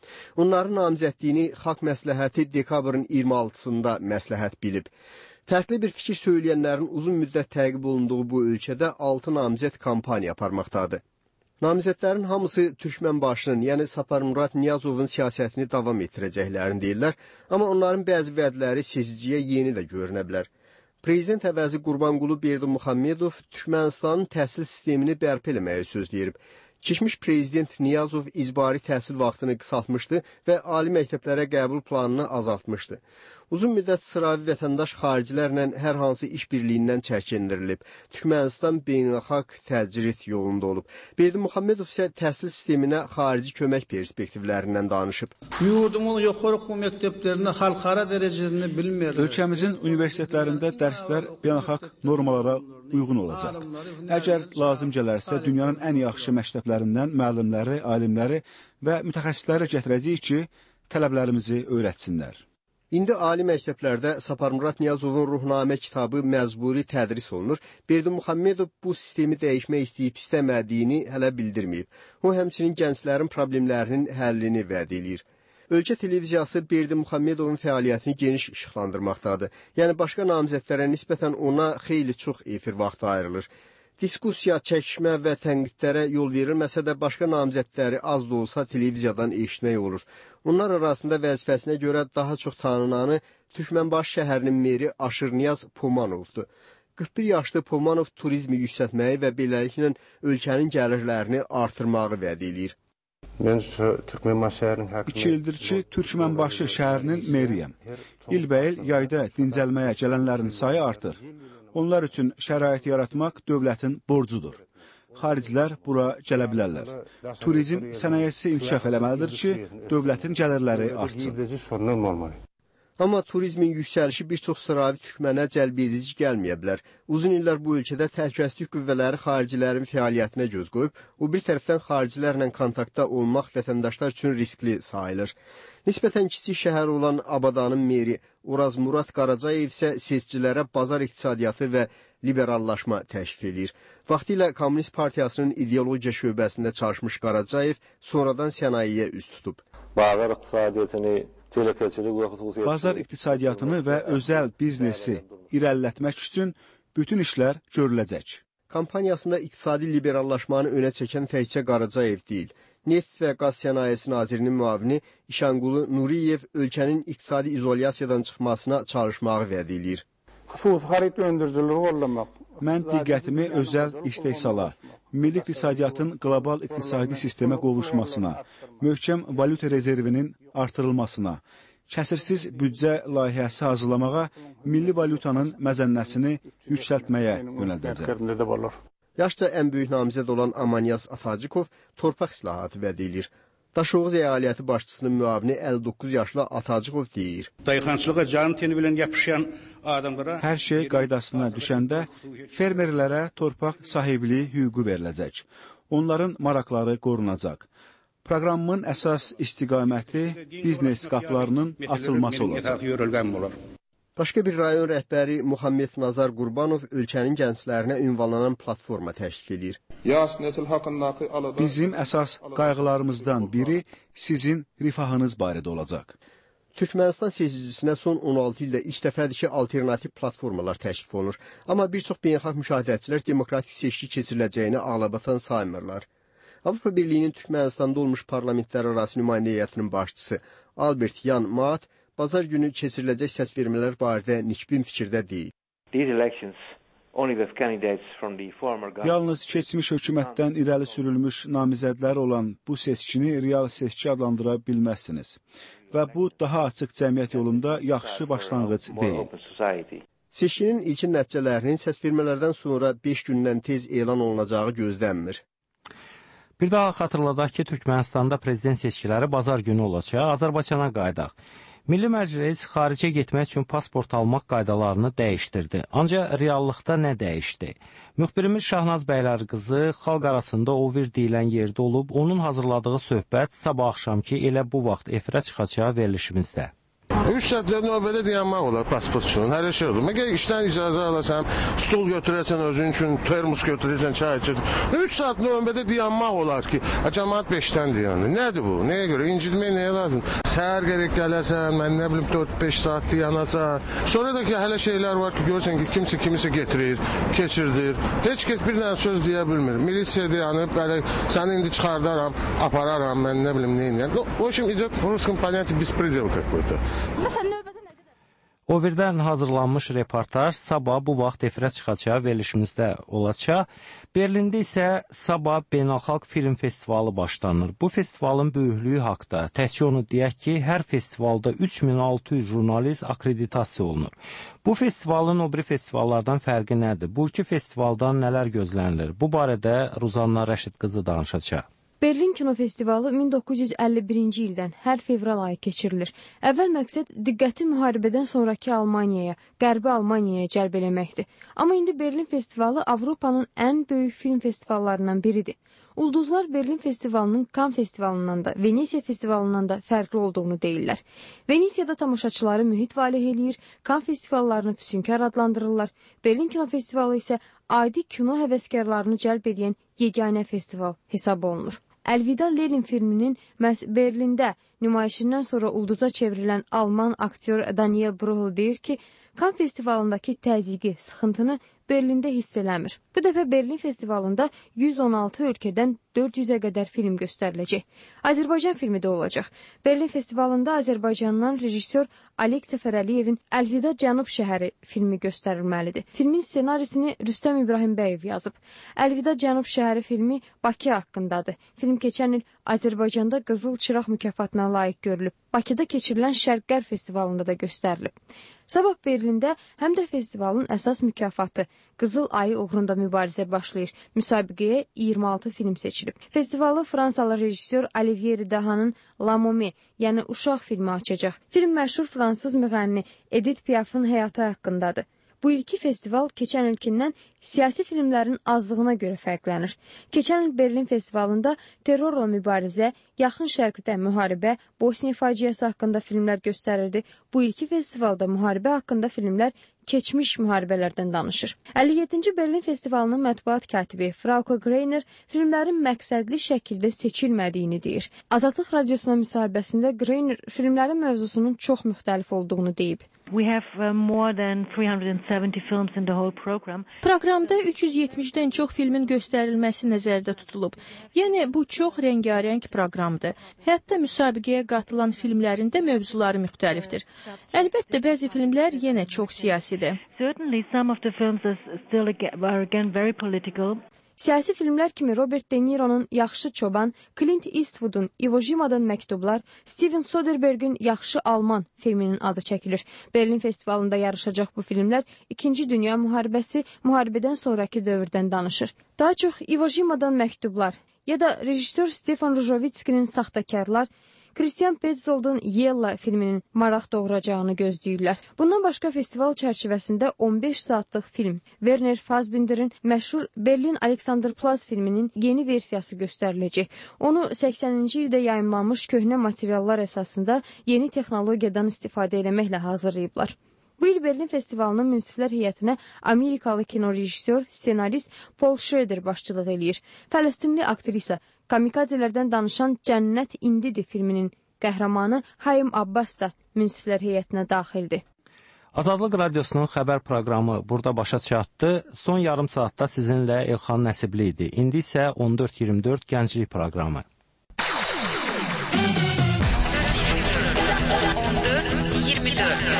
Onların namizədliyini Xalq Məsləhəti dekabrın 26-sında məsləhət bilib. Fərqli bir fikir söyləyənlərin uzun müddət təqib olunduğu bu ölkədə 6 namizəd kampaniya aparmaqdadır. Namizədlərin hamısı Türkmənbaşının, yəni Saparmurat Niyazovun siyasətini davam etdirəcəklərini deyirlər, amma onların bəzi vədləri seçiciyə yeni də görünə bilər. Prezident əvəzi Qurbanqulu Berdimuxammedov Türkmənistanın təhsil sistemini bərpa eləməyə söz deyirib. Keçmiş prezident Niyazov icbari təhsil vaxtını qısaltmışdı və ali məktəblərə qəbul planını azaltmışdı. Uzun müddət sıravi vətəndaş xaricilərlə hər hansı işbirliyindən çəkindirilib. Türkmənistan beynəlxalq təcrid yolunda olub. Berdimuxammedov isə təhsil sisteminə xarici kömək perspektivlərindən danışıb. Yurdumun yuxarı məktəblərində xalqara dərəcəsini bilmir. Ölkəmizin universitetlərində dərslər beynəlxalq normalara uyğun olacaq. Əgər lazım gələrsə, dünyanın ən yaxşı məktəblərindən müəllimləri, alimləri və mütəxəssisləri gətirəcəyik ki, tələblərimizi öyrətsinlər. İndi ali məktəblərdə Saparmurat Niyazovun Ruhnamə kitabı məcburi tədris olunur. Berdimuxammedov bu sistemi dəyişmək istəyib istəmədiyini hələ bildirməyib. O, həmçinin gənclərin problemlərinin həllini vəd edir. Ölkə televiziyası Berdimuxammedovun fəaliyyətini geniş işıqlandırmaqdadır. Yəni, başqa namizədlərə nisbətən ona xeyli çox efir vaxtı ayrılır. Diskussiya, çəkişmə və tənqidlərə yol verilməsə də başqa namizədləri az da olsa televiziyadan eşitmək olur. Onlar arasında vəzifəsinə görə daha çox tanınanı Türkmənbaşı şəhərinin meri Aşırniyaz Pomanovdur. 41 yaşlı Pomanov turizmi yüksəltməyi və beləliklə ölkənin gəlirlərini artırmağı vəd edir. 2 ildir ki, Türkmənbaşı şəhərinin meriyəm. İlbəil yayda dincəlməyə gələnlərin sayı artır. Onlar üçün şərait yaratmaq dövlətin borcudur. Xaricilər bura gələ bilərlər. Turizm sənayesi inkişaf eləməlidir ki, dövlətin gəlirləri artsın. Amma turizmin yüksəlişi bir çox sıravi türkmənə cəlb edici gəlməyə bilər. Uzun illər bu ölkədə təhlükəsizlik qüvvələri xaricilərin fəaliyyətinə göz qoyub, o bir tərəfdən xaricilərlə kontaktda olmaq vətəndaşlar üçün riskli sayılır. Nisbətən kiçik şəhər olan Abadanın meri Oraz Murad Qaracayev isə seçicilərə bazar iqtisadiyyatı və liberallaşma təşvik edir. Vaxtilə Kommunist Partiyasının ideologiya şöbəsində çalışmış Qaracayev sonradan sənayeyə üz tutub. Bazar iqtisadiyyatını və özəl biznesi irəlilətmək üçün bütün işlər görüləcək. Kampaniyasında iqtisadi liberallaşmanı önə çəkən təkcə Qaracayev deyil. Neft və Qaz Sənayesi Nazirinin müavini İşanqulu Nuriyev ölkənin iqtisadi izolyasiyadan çıxmasına çalışmağı vəd edir. Mən diqqətimi özəl istehsala, milli iqtisadiyyatın qlobal iqtisadi sistemə qovuşmasına, möhkəm valyuta rezervinin artırılmasına, kəsirsiz büdcə layihəsi hazırlamağa, milli valyutanın məzənnəsini yüksəltməyə yönəldəcək. Yaşca ən böyük namizəd olan Amanyas Atacikov torpaq islahatı vəd edir. Daşoğuz əyaləti başçısının müavini 59 yaşlı Atacikov deyir. Hər şey qaydasına düşəndə fermerlərə torpaq sahibliyi hüququ veriləcək. Onların maraqları qorunacaq. Proqramın əsas istiqaməti biznes qapılarının açılması olacaq. Başqa bir rayon rəhbəri Muhammed Nazar Qurbanov ölkənin gənclərinə ünvanlanan platforma təşkil edir. Bizim əsas qayğılarımızdan biri sizin rifahınız barədə olacaq. Türkmənistan seçicisinə son 16 ildə ilk dəfədir ki, alternativ platformalar təşkil olunur. Amma bir çox beynəlxalq müşahidəçilər demokratik seçki keçiriləcəyini ağlabatan saymırlar. Avropa Birliyinin Türkmənistanda olmuş parlamentlərarası nümayəndə heyətinin başçısı Albert Jan Maat bazar günü keçiriləcək səsvermələr barədə nikbin fikirdə deyil. Yalnız keçmiş hökumətdən irəli sürülmüş namizədlər olan bu seçkini real seçki adlandıra bilməzsiniz. Və bu daha açıq cəmiyyət yolunda yaxşı başlanğıc deyil. Seçkinin ilkin nəticələrinin səsvermələrdən sonra 5 gündən tez elan olunacağı gözlənmir. Bir daha xatırladaq ki, Türkmənistanda prezident seçkiləri bazar günü olacaq. Azərbaycana qayıdaq. Milli Məclis xaricə getmək üçün pasport almaq qaydalarını dəyişdirdi. Ancaq reallıqda nə dəyişdi? Müxbirimiz Şahnaz Bəylər qızı xalq arasında o bir deyilən yerdə olub, onun hazırladığı söhbət sabah axşamki elə bu vaxt efirə çıxacağı verilişimizdə. 3 saatlər növbədə dayanmaq olar pasport üçün. Hər şey olur. Məgər işdən icazə alasan, stul götürəsən özün üçün, termos götürəsən, çay içəsən. 3 saat növbədə dayanmaq olar ki, cəmaət 5-dən dayanır. Nədir bu? Nəyə görə? İncitmək nəyə lazım? Səhər gərək gələsən, mən nə bilim 4-5 saat dayanasan. Sonra da ki, hələ şeylər var ki, görürsən ki, kimisə getirir, keçirdir. Heç kəs bir dənə söz deyə bilmir. Milisiya dayanıb, belə səni indi çıxardaram, apararam, mən nə bilim neyinəyəm. В общем, идет в русском понятии беспредел какой-то. O birdən hazırlanmış reportaj sabah bu vaxt efirə çıxacaq, verilişimizdə olacaq. Berlində isə sabah Beynəlxalq Film Festivalı başlanır. Bu festivalın böyüklüyü haqda təkcə onu deyək ki, hər festivalda 3600 jurnalist akreditasiya olunur. Bu festivalın o biri festivallardan fərqi nədir? Bu iki festivaldan nələr gözlənilir? Bu barədə Ruzanna Rəşid qızı danışacaq. Berlin Kino Festivalı 1951-ci ildən hər fevral ayı keçirilir. Əvvəl məqsəd diqqəti müharibədən sonraki Almaniyaya, Qərbi Almaniyaya cəlb eləməkdir. Amma indi Berlin Festivalı Avropanın ən böyük film festivallarından biridir. Ulduzlar Berlin Festivalının Cannes Festivalından da, Venesiya Festivalından da fərqli olduğunu deyirlər. Venesiyada tamaşaçıları mühit valeh eləyir, Cannes Festivallarını füsunkar adlandırırlar. Berlin Kino Festivalı isə adi kino həvəskarlarını cəlb edən yeganə festival hesab olunur. Əlvida Lenin filminin məhz Berlində nümayişindən sonra ulduza çevrilən Alman aktyor Daniel Brühl deyir ki, Cannes Festivalındakı təzyiqi, sıxıntını Berlində hiss eləmir. Bu dəfə Berlin Festivalında 116 ölkədən 400-ə qədər film göstəriləcək. Azərbaycan filmi də olacaq. Berlin Festivalında Azərbaycandan rejissor Alek Səfərəliyevin Əlvida Cənub şəhəri filmi göstərilməlidir. Filmin ssenarisini Rüstəm İbrahimbəyev yazıb. Əlvida Cənub şəhəri filmi Bakı haqqındadır. Film keçən il Azərbaycanda Qızıl Çıraq mükafatına layiq görülüb. Bakıda keçirilən Şərq-Qərb festivalında da göstərilib. Sabah Berlində həm də festivalın əsas mükafatı Qızıl Ayı uğrunda mübarizə başlayır. Müsabiqəyə 26 film seçilib. Festivalı Fransalı rejissor Olivier Dahanın La Momie, yəni Uşaq filmi açacaq. Film məşhur fransız müğənni Edith Piaf'ın həyatı haqqındadır. Bu ilki festival keçən ilkindən siyasi filmlərin azlığına görə fərqlənir. Keçən il Berlin Festivalında terrorla mübarizə, yaxın şərqdə müharibə, Bosniya faciəsi haqqında filmlər göstərildi. Bu ilki festivalda müharibə haqqında filmlər keçmiş müharibələrdən danışır. 57-ci Berlin Festivalının mətbuat katibi Frauke Greiner filmlərin məqsədli şəkildə seçilmədiyini deyir. Azadlıq radiosuna müsahibəsində Greiner filmlərin mövzusunun çox müxtəlif olduğunu deyib. Proqramda 370-dən çox filmin göstərilməsi nəzərdə tutulub. Yəni, bu çox rəngarəng proqramdır. Hətta müsabiqəyə qatılan filmlərin də mövzuları müxtəlifdir. Əlbəttə, bəzi filmlər yenə çox siyasidir. Siyasi filmlər kimi Robert De Niro'nun Yaxşı Çoban, Clint Eastwood'un Iwo Jima'dan məktublar, Steven Soderbergh'in Yaxşı Alman filminin adı çəkilir. Berlin Festivalında yarışacaq bu filmlər 2-ci Dünya müharibəsi, müharibədən sonraki dövrdən danışır. Daha çox Iwo Jima'dan məktublar ya da rejissor Stefan Rujovitskinin Saxtakarlar, Christian Petzold'un Yella filminin maraq doğuracağını gözləyirlər. Bundan başqa festival çərçivəsində 15 saatlıq film Werner Fassbinder'in məşhur Berlin Alexanderplatz filminin yeni versiyası göstəriləcək. Onu 80-ci ildə yayımlanmış köhnə materiallar əsasında yeni texnologiyadan istifadə etməklə hazırlayıblar. Bu il Berlin Festivalının münsiflər heyətinə Amerikalı kinorejissor, ssenarist Paul Schrader başçılıq eləyir. Fələstinli aktrisa, Kamikadzelərdən danışan Cənnət İndidir filminin qəhrəmanı Hayim Abbas da münsiflər heyətinə daxildir. Azadlıq Radiosunun xəbər proqramı burada başa çatdı. Son yarım saatda sizinlə Elxan Nəsibli idi. İndi isə 14-24 gənclik proqramı. 14-24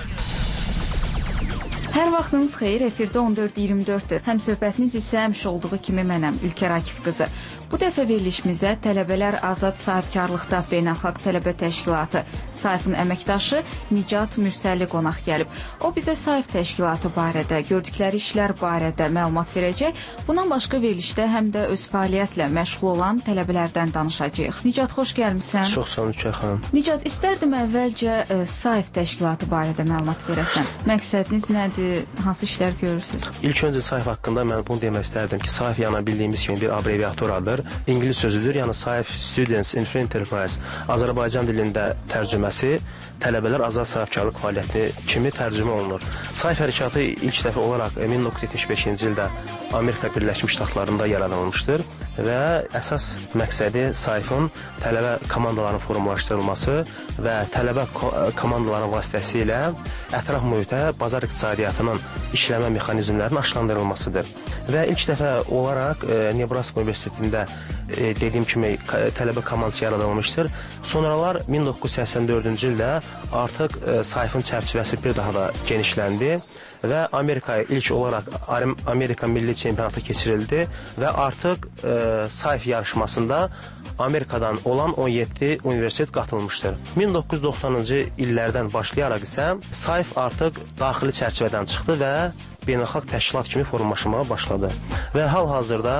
Hər vaxtınız xeyir, efirdə 14-24-dür. Həm söhbətiniz isə həmişə olduğu kimi mənəm, Ülkər Akif qızı. Bu dəfə verilişimizə Tələbələr Azad Sahibkarlıqda Beynəlxalq Tələbə Təşkilatı Sayfın əməkdaşı Nicat Mürsəlli qonaq gəlib. O bizə Sayf təşkilatı barədə, gördükləri işlər barədə məlumat verəcək. Bundan başqa verilişdə həm də öz fəaliyyətlə məşğul olan tələbələrdən danışacağıq. Nicat, xoş gəlmisən. Çox sağ olun, Ülkər xanım. Nicat, istərdim əvvəlcə Sayf təşkilatı barədə məlumat verəsən. Məqsədiniz nədir? Hansı işlər görürsünüz? İlk öncə Sayf haqqında mən bunu demək istərdim ki, Sayf yana bildiyimiz kimi bir abreviatur adır. alınmışdır. İngilis sözüdür, yəni Saif Students in Free Enterprise Azərbaycan dilində tərcüməsi tələbələr azad sahibkarlıq fəaliyyəti kimi tərcümə olunur. Saif hərəkatı ilk dəfə olaraq 1975-ci ildə Amerika Birləşmiş Ştatlarında yaradılmışdır və əsas məqsədi Saifin tələbə komandalarının formalaşdırılması və tələbə komandaları vasitəsilə ətraf mühitə bazar iqtisadiyyatının işləmə mexanizmlərinin aşılandırılmasıdır. Və ilk dəfə olaraq Nebraska Universitetində dediyim kimi tələbə komandası yaradılmışdır. Sonralar 1984-cü ildə artıq Saifin çərçivəsi bir daha da genişləndi və Amerikaya ilk olaraq Amerika Milli Çempionatı keçirildi və artıq Saif yarışmasında Amerikadan olan 17 universitet qatılmışdır. 1990-cı illərdən başlayaraq isə Saif artıq daxili çərçivədən çıxdı və beynəlxalq təşkilat kimi formalaşmağa başladı. Və hal-hazırda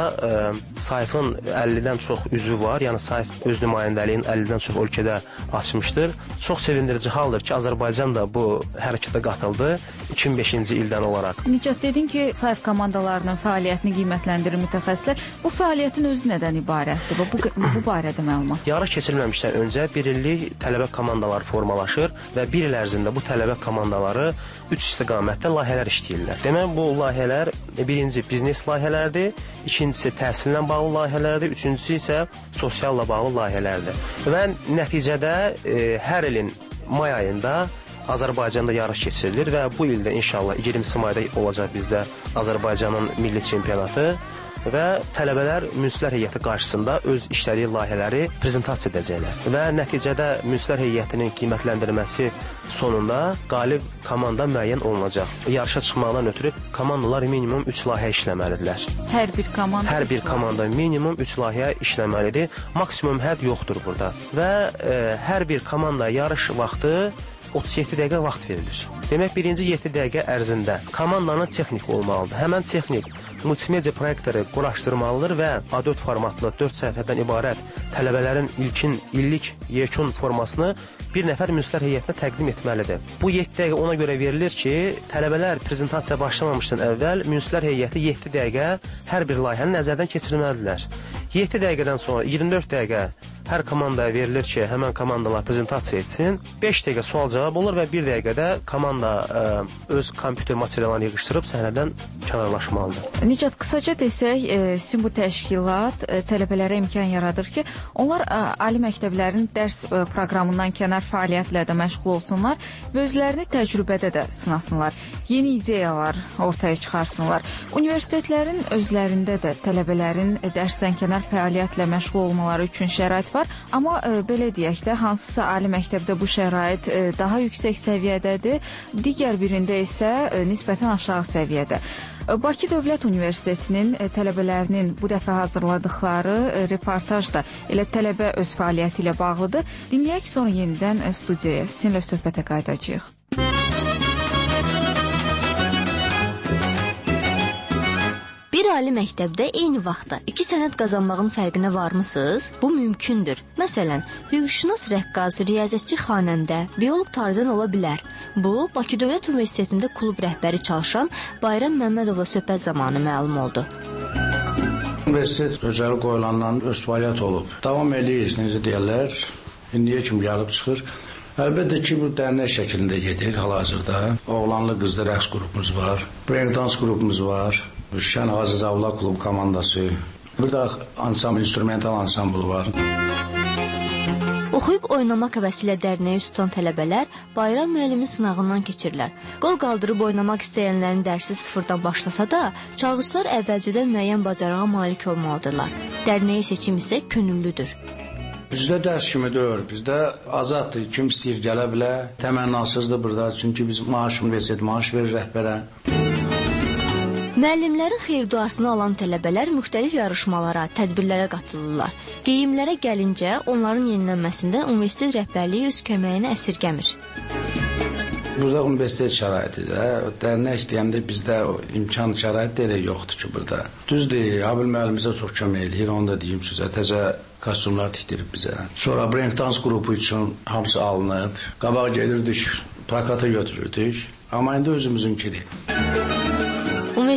Saifin 50-dən çox üzvü var, yəni Saif öz nümayəndəliyin 50-dən çox ölkədə açmışdır. Çox sevindirici haldır ki, Azərbaycan da bu hərəkətə qatıldı 2005-ci ildən olaraq. Nicat, dedin ki, Saif komandalarının fəaliyyətini qiymətləndirir mütəxəssislər. Bu fəaliyyətin özü nədən ibarətdir? Bu barədə məlumat. Yarış keçirilməmişdən öncə bir illik tələbə komandaları formalaşır və bir il ərzində bu tələbə komandaları 3 istiqamətdə layihələr işləyirlər. Demək, bu layihələr birinci biznes layihələrdir, ikincisi təhsillə bağlı layihələrdir, üçüncüsü isə sosialla bağlı layihələrdir. Və nəticədə hər ilin may ayında Azərbaycanda yarış keçirilir və bu ildə inşallah 20 mayda olacaq bizdə Azərbaycanın milli çempionatı və tələbələr münsiflər heyəti qarşısında öz işlədiyi layihələri prezentasiya edəcəklər. Və nəticədə münsiflər heyətinin qiymətləndirməsi sonunda qalib komanda müəyyən olunacaq. Yarışa çıxmaqdan ötürü komandalar minimum 3 layihə işləməlidirlər. Hər bir komanda minimum 3 layihə işləməlidir. Maksimum hədd yoxdur burada. Və hər bir komanda yarış vaxtı 37 dəqiqə vaxt verilir. Demək, birinci 7 dəqiqə ərzində komandanın texnik olmalıdır. Həmən texnik multimedia proyektləri quraşdırmalıdır və A4 formatlı 4 səhifədən ibarət tələbələrin illik yekun formasını bir nəfər münsiflər heyətinə təqdim etməlidir. Bu 7 dəqiqə ona görə verilir ki, tələbələr prezentasiya başlamamışdan əvvəl münsiflər heyəti 7 dəqiqə hər bir layihəni nəzərdən keçirməlidirlər. 7 dəqiqədən sonra 24 dəqiqə hər komandaya verilir ki, həmən komandalar prezentasiya etsin. 5 dəqiqə sual-cavab olur və 1 dəqiqədə komanda öz kompüter materiallarını yığışdırıb səhnədən kənarlaşmalıdır. Nicat, qısaca desək, sizin bu təşkilat tələbələrə imkan yaradır ki, onlar ali məktəblərin dərs proqramından kənar fəaliyyətlə də məşğul olsunlar və özlərini təcrübədə də sınasınlar. Yeni ideyalar ortaya çıxarsınlar. Universitetlərin özlərində də tələbələrin dərsdən kənar fəaliyyətlə məşğul olmaları üçün şərait var. Amma belə deyək də, hansısa ali məktəbdə bu şərait daha yüksək səviyyədədir, digər birində isə nisbətən aşağı səviyyədə. Bakı Dövlət Universitetinin tələbələrinin bu dəfə hazırladıkları reportaj da elə tələbə öz fəaliyyəti ilə bağlıdır. Dinləyək, sonra yenidən studiyaya sizinlə söhbətə qayıdacağıq. Bir ali məktəbdə eyni vaxtda 2 sənəd qazanmağın fərqinə varmısınız? Bu mümkündür. Məsələn, hüquqşünas rəqqas, riyaziyyatçı xanəndə, bioloq tarzən ola bilər. Bu, Bakı Dövlət Universitetində klub rəhbəri çalışan Bayram Məmmədovla söhbət zamanı məlum oldu. Universitet özəli qoyulandan öz fəaliyyət olub. Davam edirik, necə deyərlər, indiyə kimi gəlib çıxır. Əlbəttə ki, bu dərnək şəklində gedir hal-hazırda. Oğlanlı qızlı rəqs qrupumuz var, breakdance qrupumuz var. Şən Aziz Avla klub komandası. Burada instrumental ansambl var. Oxuyub oynamaq həvəsi ilə dərnəyi tutan tələbələr Bayram müəllimin sınağından keçirlər. Qol qaldırıb oynamaq istəyənlərin dərsi sıfırdan başlasa da, çalğıçılar əvvəlcədən müəyyən bacarığa malik olmalıdırlar. Dərnəyi seçim isə könüllüdür. Bizdə dərs kimi deyil, bizdə azaddır, kim istəyir gələ bilər. Təmənnasızdır burada, çünki biz universitet maaş verir rəhbərə. Müəllimlərin xeyir-duasını alan tələbələr müxtəlif yarışmalara, tədbirlərə qatılırlar. Geyimlərə gəlincə, onların yenilənməsində universitet rəhbərliyi öz köməyini əsirgəmir. Burada universitet şəraitidir. Dərnək deyəndə bizdə imkan şərait də elə yoxdur ki burada. Düzdür, Abil müəllimizə çox kömək eləyir, onu da deyim sizə. Təzə kostyumlar tikdirib bizə. Sonra breakdance qrupu üçün hamısı alınıb. Qabaq gedirdik, plakata götürürdük. Amma indi özümüzünkidir.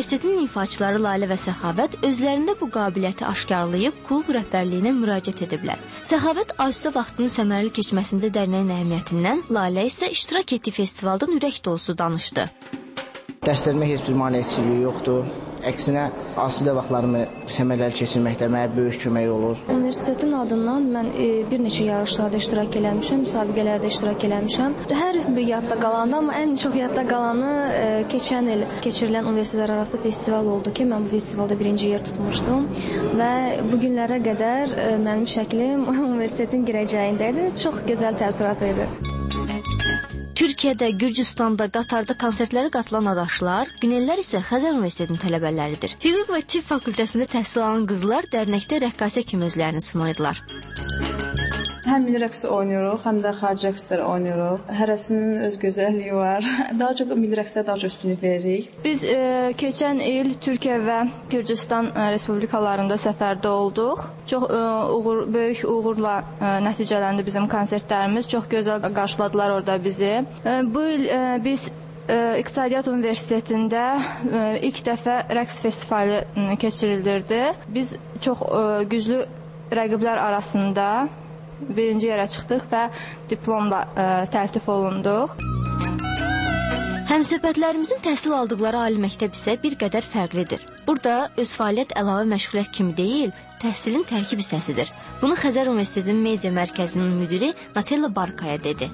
Universitetin ifaçıları Lalə və Səxavət özlərində bu qabiliyyəti aşkarlayıb klub rəhbərliyinə müraciət ediblər. Səxavət asudə vaxtının səmərəli keçməsində dərnəyin əhəmiyyətindən, Lalə isə iştirak etdiyi festivaldan ürək dolusu danışdı. Dərslərimə heç bir maneəçiliyi yoxdur. Əksinə, asudə vaxtlarımı səmərəli keçirməkdə mənə böyük kömək olur. Universitetin adından mən bir neçə yarışlarda iştirak eləmişəm, müsabiqələrdə iştirak eləmişəm. Hər bir yadda qalandı, amma ən çox yadda qalanı keçən il keçirilən universitetlər arası festival oldu ki, mən bu festivalda birinci yer tutmuşdum və bu günlərə qədər mənim şəklim universitetin girəcəyində idi. Çox gözəl təəssürat idi. Türkiyədə, Gürcüstanda, Qatarda konsertlərə qatılan adaşlar, Günellər isə Xəzər Universitetinin tələbələridir. Hüquq və Tibb fakültəsində təhsil alan qızlar dərnəkdə rəqqasə kimi özlərini sınaydılar. Həm milli rəqsi oynayırıq, həm də xarici rəqslər oynayırıq. Hərəsinin öz gözəlliyi var. Daha çox milli rəqslərə daha çox üstünlük veririk. Biz keçən il Türkiyə və Gürcüstan respublikalarında səfərdə olduq. Çox böyük uğurla nəticələndi bizim konsertlərimiz. Çox gözəl qarşıladılar orada bizi. Bu il biz İqtisadiyyat Universitetində ilk dəfə rəqs festivali keçirildirdi. Biz çox güclü rəqiblər arasında birinci yerə çıxdıq və diplomla təltif olunduq. Həmsöhbətlərimizin təhsil aldıqları ali məktəb isə bir qədər fərqlidir. Burada öz fəaliyyət əlavə məşğuliyyət kimi deyil, təhsilin tərkib hissəsidir. Bunu Xəzər Universitetinin media mərkəzinin müdiri Natella Barkaya dedi.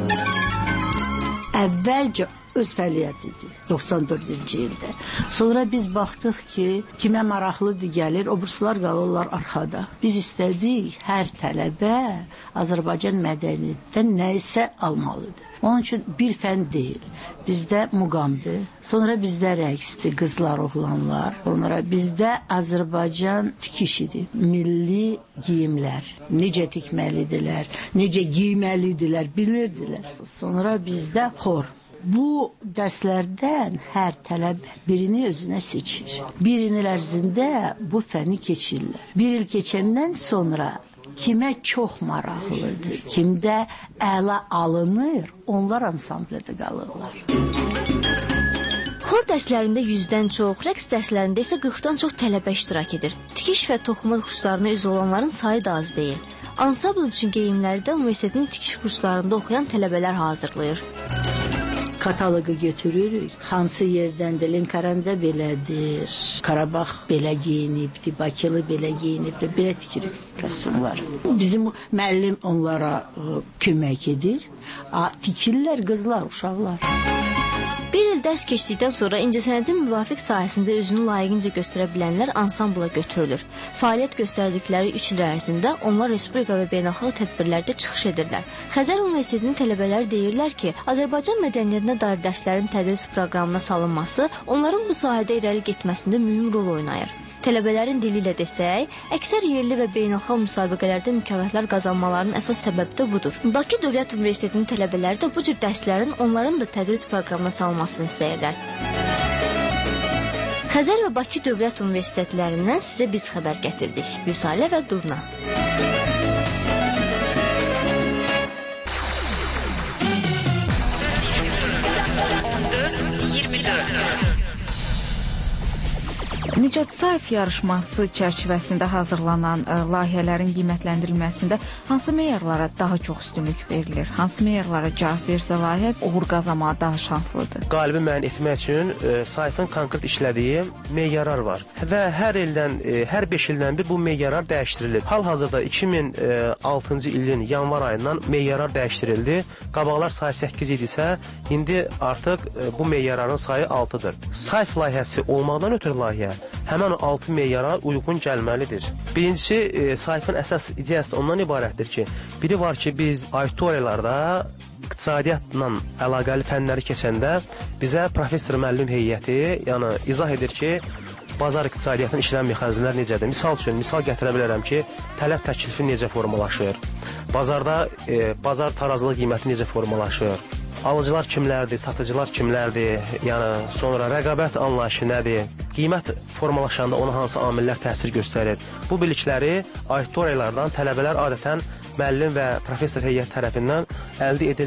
Əvvəlcə öz fəaliyyətidir 94-cü ildə. Sonra biz baxdıq ki, kimə maraqlıdır gəlir, obruslar qalırlar arxada. Biz istədik hər tələbə Azərbaycan mədəniyyətdən nə isə almalıdır. Onun üçün bir fən deyil. Bizdə muğamdır, sonra bizdə rəqsdir, qızlar, oğlanlar. Sonra bizdə Azərbaycan tikişidir, milli geyimlər. Necə tikməlidirlər, necə giyməlidirlər, bilirdilər. Sonra bizdə xor. Bu dərslərdən hər tələbə birini özünə seçir. Bir il ərzində bu fəni keçirlər. Bir il keçəndən sonra kimə çox maraqlıdır, kimdə əla alınır, onlar ansamblədə qalırlar. Xor dərslərində 100-dən çox, rəqs dərslərində isə 40-dan çox tələbə iştirak edir. Tikiş və toxuma kurslarına üzv olanların sayı da az deyil. Ansambl üçün geyimləri də universitetin tikiş kurslarında oxuyan tələbələr hazırlayır. Kataloqu götürürük. Hansı yerdəndir? Lənkəranda belədir. Qarabağ belə geyinibdir, Bakılı belə geyinibdir. Belə tikirik kostyumlar. Bizim müəllim onlara kömək edir. Tikirlər qızlar, uşaqlar. Bir il dərs keçdikdən sonra incəsənətin müvafiq sahəsində özünü layiqincə göstərə bilənlər ansambla götürülür. Fəaliyyət göstərdikləri 3 il ərzində onlar respublika və beynəlxalq tədbirlərdə çıxış edirlər. Xəzər Universitetinin tələbələri deyirlər ki, Azərbaycan mədəniyyətinə dair dərslərin tədris proqramına salınması onların bu sahədə irəli getməsində mühüm rol oynayır. Tələbələrin dili ilə desək, əksər yerli və beynəlxalq müsabiqələrdə mükafatlar qazanmalarının əsas səbəbi də budur. Bakı Dövlət Universitetinin tələbələri də bu cür dərslərin onların da tədris proqramına salınmasını istəyirlər. Xəzər və Bakı Dövlət Universitetlərindən sizə biz xəbər gətirdik. Vüsalə və Durna. Nicat Saif yarışması çərçivəsində hazırlanan layihələrin qiymətləndirilməsində hansı meyarlara daha çox üstünlük verilir? Hansı meyarlara cavab versə layihə uğur qazanmağa daha şanslıdır? Qalibi müəyyən etmək üçün Saifin konkret işlədiyi meyarlar var və hər 5 ildən bir bu meyarlar dəyişdirilir. Hal-hazırda 2006-cı ilin yanvar ayından meyarlar dəyişdirildi. Qabaqlar sayı 8 idisə, indi artıq bu meyarların sayı 6-dır. Saif layihəsi olmaqdan ötürü layihə həmən o 6 meyara uyğun gəlməlidir. Birincisi, Saifin əsas ideyası ondan ibarətdir ki, biri var ki, biz auditoriyalarda iqtisadiyyatla əlaqəli fənləri keçəndə bizə professor müəllim heyəti izah edir ki, bazar iqtisadiyyatının işlən mexanizmlər necədir? Misal gətirə bilərəm ki, tələb təklifi necə formalaşır? Bazarda bazar tarazlıq qiyməti necə formalaşır? Alıcılar kimlərdir, satıcılar kimlərdir, sonra rəqabət anlayışı nədir, qiymət formalaşanda ona hansı amillər təsir göstərir. Bu bilikləri auditoriyalardan tələbələr adətən müəllim və professor heyət tərəfindən əldə edirlər.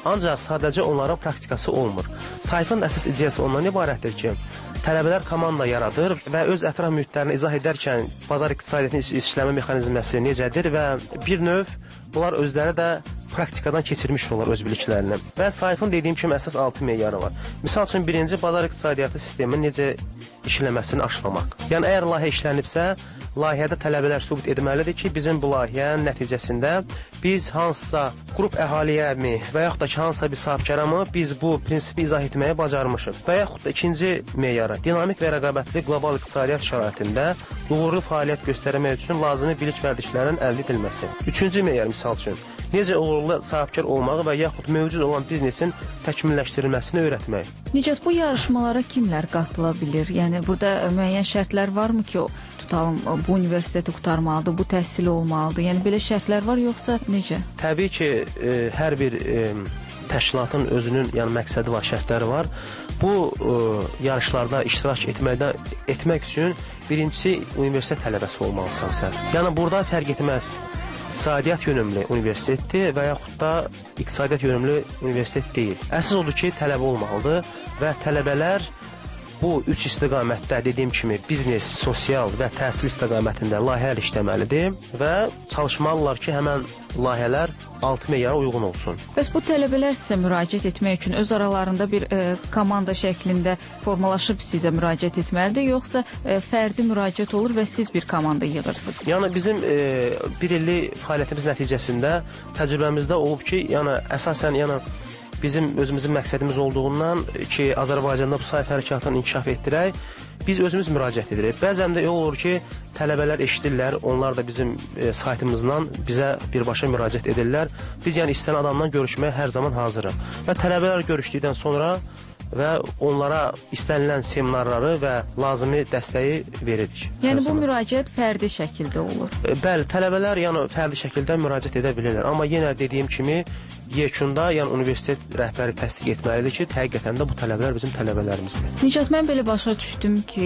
Ancaq sadəcə onların praktikası olmur. Sayfın əsas ideyası ondan ibarətdir ki, tələbələr komanda yaradır və öz ətraf mühitlərini izah edərkən bazar iqtisadiyyatının işləmə mexanizması necədir və bir növ bunlar özləri də praktikadan keçirmiş olurlar öz biliklərini. Və sayfın dediyim kimi əsas 6 meyarı var. Misal üçün birinci bazar iqtisadiyyatı sisteminin necə işləməsini aşılamaq. Yəni əgər layihə işlənibsə, layihədə tələbələr sübut etməlidir ki, bizim bu layihənin nəticəsində biz hansısa qrup əhaliyəmi və yaxud da ki, hansısa bir sahibkarımı biz bu prinsipi izah etməyi bacarmışıq. Və yaxud da ikinci meyarı, dinamik və rəqabətli qlobal iqtisadiyyat şəraitində uğurlu fəaliyyət göstərmək üçün lazımi bilik vərdişlərin əldə edilməsi. Üçüncü meyar misal üçün, necə uğurlu sahibkar olmağı və yaxud mövcud olan biznesin təkmilləşdirilməsini öyrətmək. Nicat, bu yarışmalara kimlər qatıla bilir? Yəni, burada müəyyən şərtlər varmı ki, tutalım, bu universiteti qurtarmalıdır, bu təhsil olmalıdır? Yəni, belə şərtlər var, yoxsa necə? Təbii ki, hər bir təşkilatın özünün məqsədi var, şərtləri var. Bu yarışlarda iştirak etmək üçün birincisi universitet tələbəsi olmalısan sən. Yəni, burada fərq etməz. İqtisadiyyat yönümlü universitetdir və yaxud da iqtisadiyyat yönümlü universitet deyil. Əsas odur ki, tələbə olmalıdır və tələbələr bu üç istiqamətdə dediyim kimi biznes, sosial və təhsil istiqamətində layihələr işləməlidir və çalışmalılar ki, həmən layihələr 6 meyara uyğun olsun. Bəs bu tələbələr sizə müraciət etmək üçün öz aralarında bir komanda şəklində formalaşıb sizə müraciət etməlidir, yoxsa fərdi müraciət olur və siz bir komanda yığırsınız? Yəni bizim bir illik fəaliyyətimiz nəticəsində təcrübəmizdə olub ki, yəni əsasən bizim özümüzün məqsədimiz olduğundan ki, Azərbaycanda bu sayfa hərəkatını inkişaf etdirək, biz özümüz müraciət edirik. Bəzən də olur ki, tələbələr eşidirlər, onlar da bizim saytımızdan bizə birbaşa müraciət edirlər. Biz yəni istəyən adamla görüşməyə hər zaman hazırıq. Və tələbələr görüşdükdən sonra və onlara istənilən seminarları və lazımi dəstəyi veririk. Yəni bu müraciət fərdi şəkildə olur? Bəli, tələbələr yəni fərdi şəkildə müraciət edə bilirlər. Amma yenə dediyim kimi, yekunda, yəni universitet rəhbəri təsdiq etməlidir ki, həqiqətən də bu tələbələr bizim tələbələrimizdir. Nicat, mən belə başa düşdüm ki,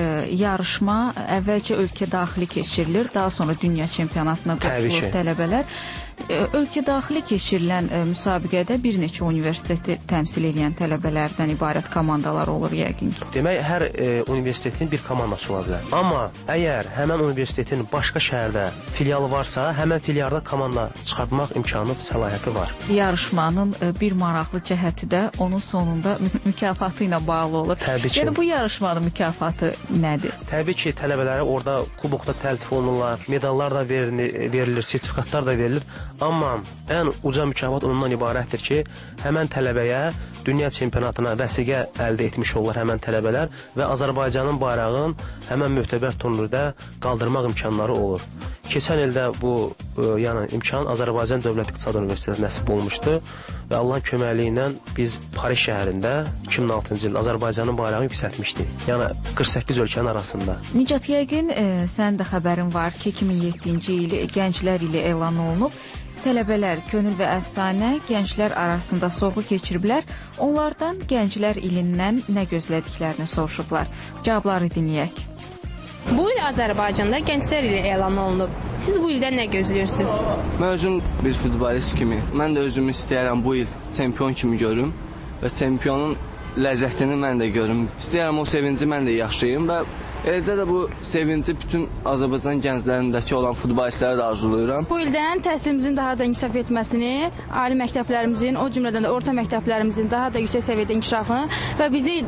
yarışma əvvəlcə ölkə daxili keçirilir, daha sonra dünya çempionatına qoşulur tələbələr. Ölkə daxili keçirilən müsabiqədə bir neçə universiteti təmsil edən tələbələrdən ibarət komandalar olur yəqin ki. Demək, hər universitetin bir komandası ola bilər. Amma əgər həmən universitetin başqa şəhərdə filialı varsa, həmən filialda komanda çıxartmaq imkanı, səlahiyyəti var. Yarışmanın bir maraqlı cəhəti də onun sonunda mükafatı ilə bağlı olur. Təbii ki. Yəni bu yarışmanın mükafatı nədir? Təbii ki, tələbələrə orada kubokda təltif olunurlar, medallar da verilir, sertifikatlar da verilir. Amma ən uca mükafat ondan ibarətdir ki, həmən tələbəyə dünya çempionatına vəsiqə əldə etmiş olurlar həmən tələbələr və Azərbaycanın bayrağın həmən möhtəbər turnirdə qaldırmaq imkanları olur. Keçən ildə bu imkan Azərbaycan Dövlət İqtisad Universitetində nəsib olmuşdu və Allahın köməkliyi ilə biz Paris şəhərində 2006-cı ildə Azərbaycanın bayrağını yüksəltmişdik. Yəni 48 ölkənin arasında. Nicat, yəqin sənin də xəbərin var ki, 2007-ci il gənclər ili elan olunub. Tələbələr könül və əfsanə gənclər arasında sorğu keçiriblər. Onlardan gənclər ilindən nə gözlədiklərini soruşublar. Cavabları dinləyək. Bu il Azərbaycanda gənclər ili elan olunub. Siz bu ildə nə gözləyirsiniz? Mən özüm bir futbolist kimi, mən də özümü istəyərəm bu il çempion kimi görüm və çempionun ləzzətini mən də görüm. İstəyərəm o sevinci mən də yaşayım və eləcə də bu sevinci bütün Azərbaycan gənclərindəki olan futbolistlərə də arzulayıram. Bu ildən təhsilimizin daha da inkişaf etməsini, ali məktəblərimizin, o cümlədən də orta məktəblərimizin daha da yüksək səviyyədə inkişafını və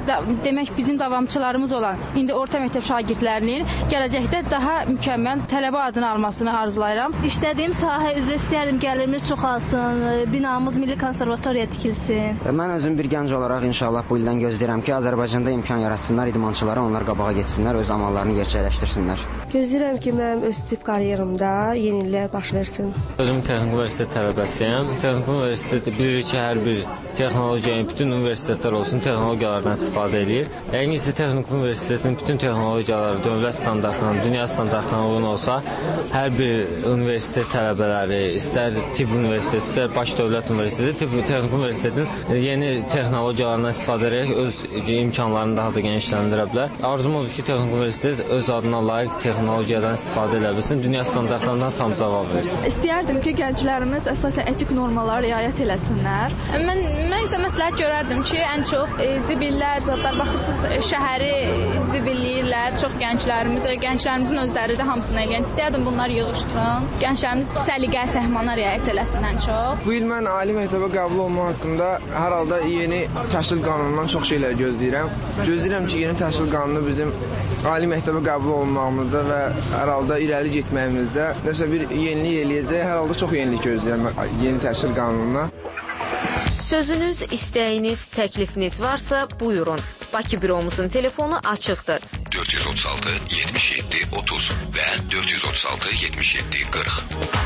bizim davamçılarımız olan indi orta məktəb şagirdlərinin gələcəkdə daha mükəmməl tələbə adını almasını arzulayıram. İşlədiyim sahə üzrə istəyərdim gəlirimiz çoxalsın, binamız Milli Konservatoriya tikilsin. Mən özüm bir gənc olaraq inşallah bu ildən gözləyirəm ki, Azərbaycanda imkan yaratsınlar, idmançılara, onlar qabağa getsinlər, öz amallarını gerçəkləşdirsinlər. Gözləyirəm ki, mənim öz tip karyerimdə yeniliklər baş versin. Özüm Texniki Universitet tələbəsiyəm. Texniki Universiteti bilirik ki, hər bir texnologiya, bütün universitetlər olsun, texnologiyalardan istifadə edir. İngilis Texnik Universitetinin bütün texnologiyaları dövlət standartına, dünya standartına uyğun olsa, hər bir universitet tələbələri, istər tibb universiteti, istər baş dövlət universiteti, tibb texnik universitetin yeni texnologiyalarından istifadə edərək öz imkanlarını daha da genişləndirə bilər. Arzum odur ki, texnik universitet öz adına layiq texnologiyadan istifadə edə bilsin, dünya standartlarından tam cavab versin. İstəyərdim ki, gənclərimiz əsasən etik normalara riayət eləsinlər. Mən isə məsləhət görərdim ki, ən çox zibillər, zadlar baxırsınız, şəhəri zibilləyirlər, çox gənclərimizin özləri də hamısına eləyən. İstəyərdim bunlar yığışsın, gənclərimiz səliqə, səhmana riayət eləsin ən çox. Bu il mən ali məktəbə qəbul olmaq haqqında hər halda yeni təhsil qanunundan çox şeylər gözləyirəm. Gözləyirəm ki, yeni təhsil qanunu bizim ali məktəbə qəbul olmağımızda və hər halda irəli getməyimizdə nəsə bir yenilik eləyəcək. Hər halda çox yenilik gözləyirəm yeni təhsil qanununa. Sözünüz, istəyiniz, təklifiniz varsa buyurun. Bakı büromuzun telefonu açıqdır. 436 77 30 və 436 77 40.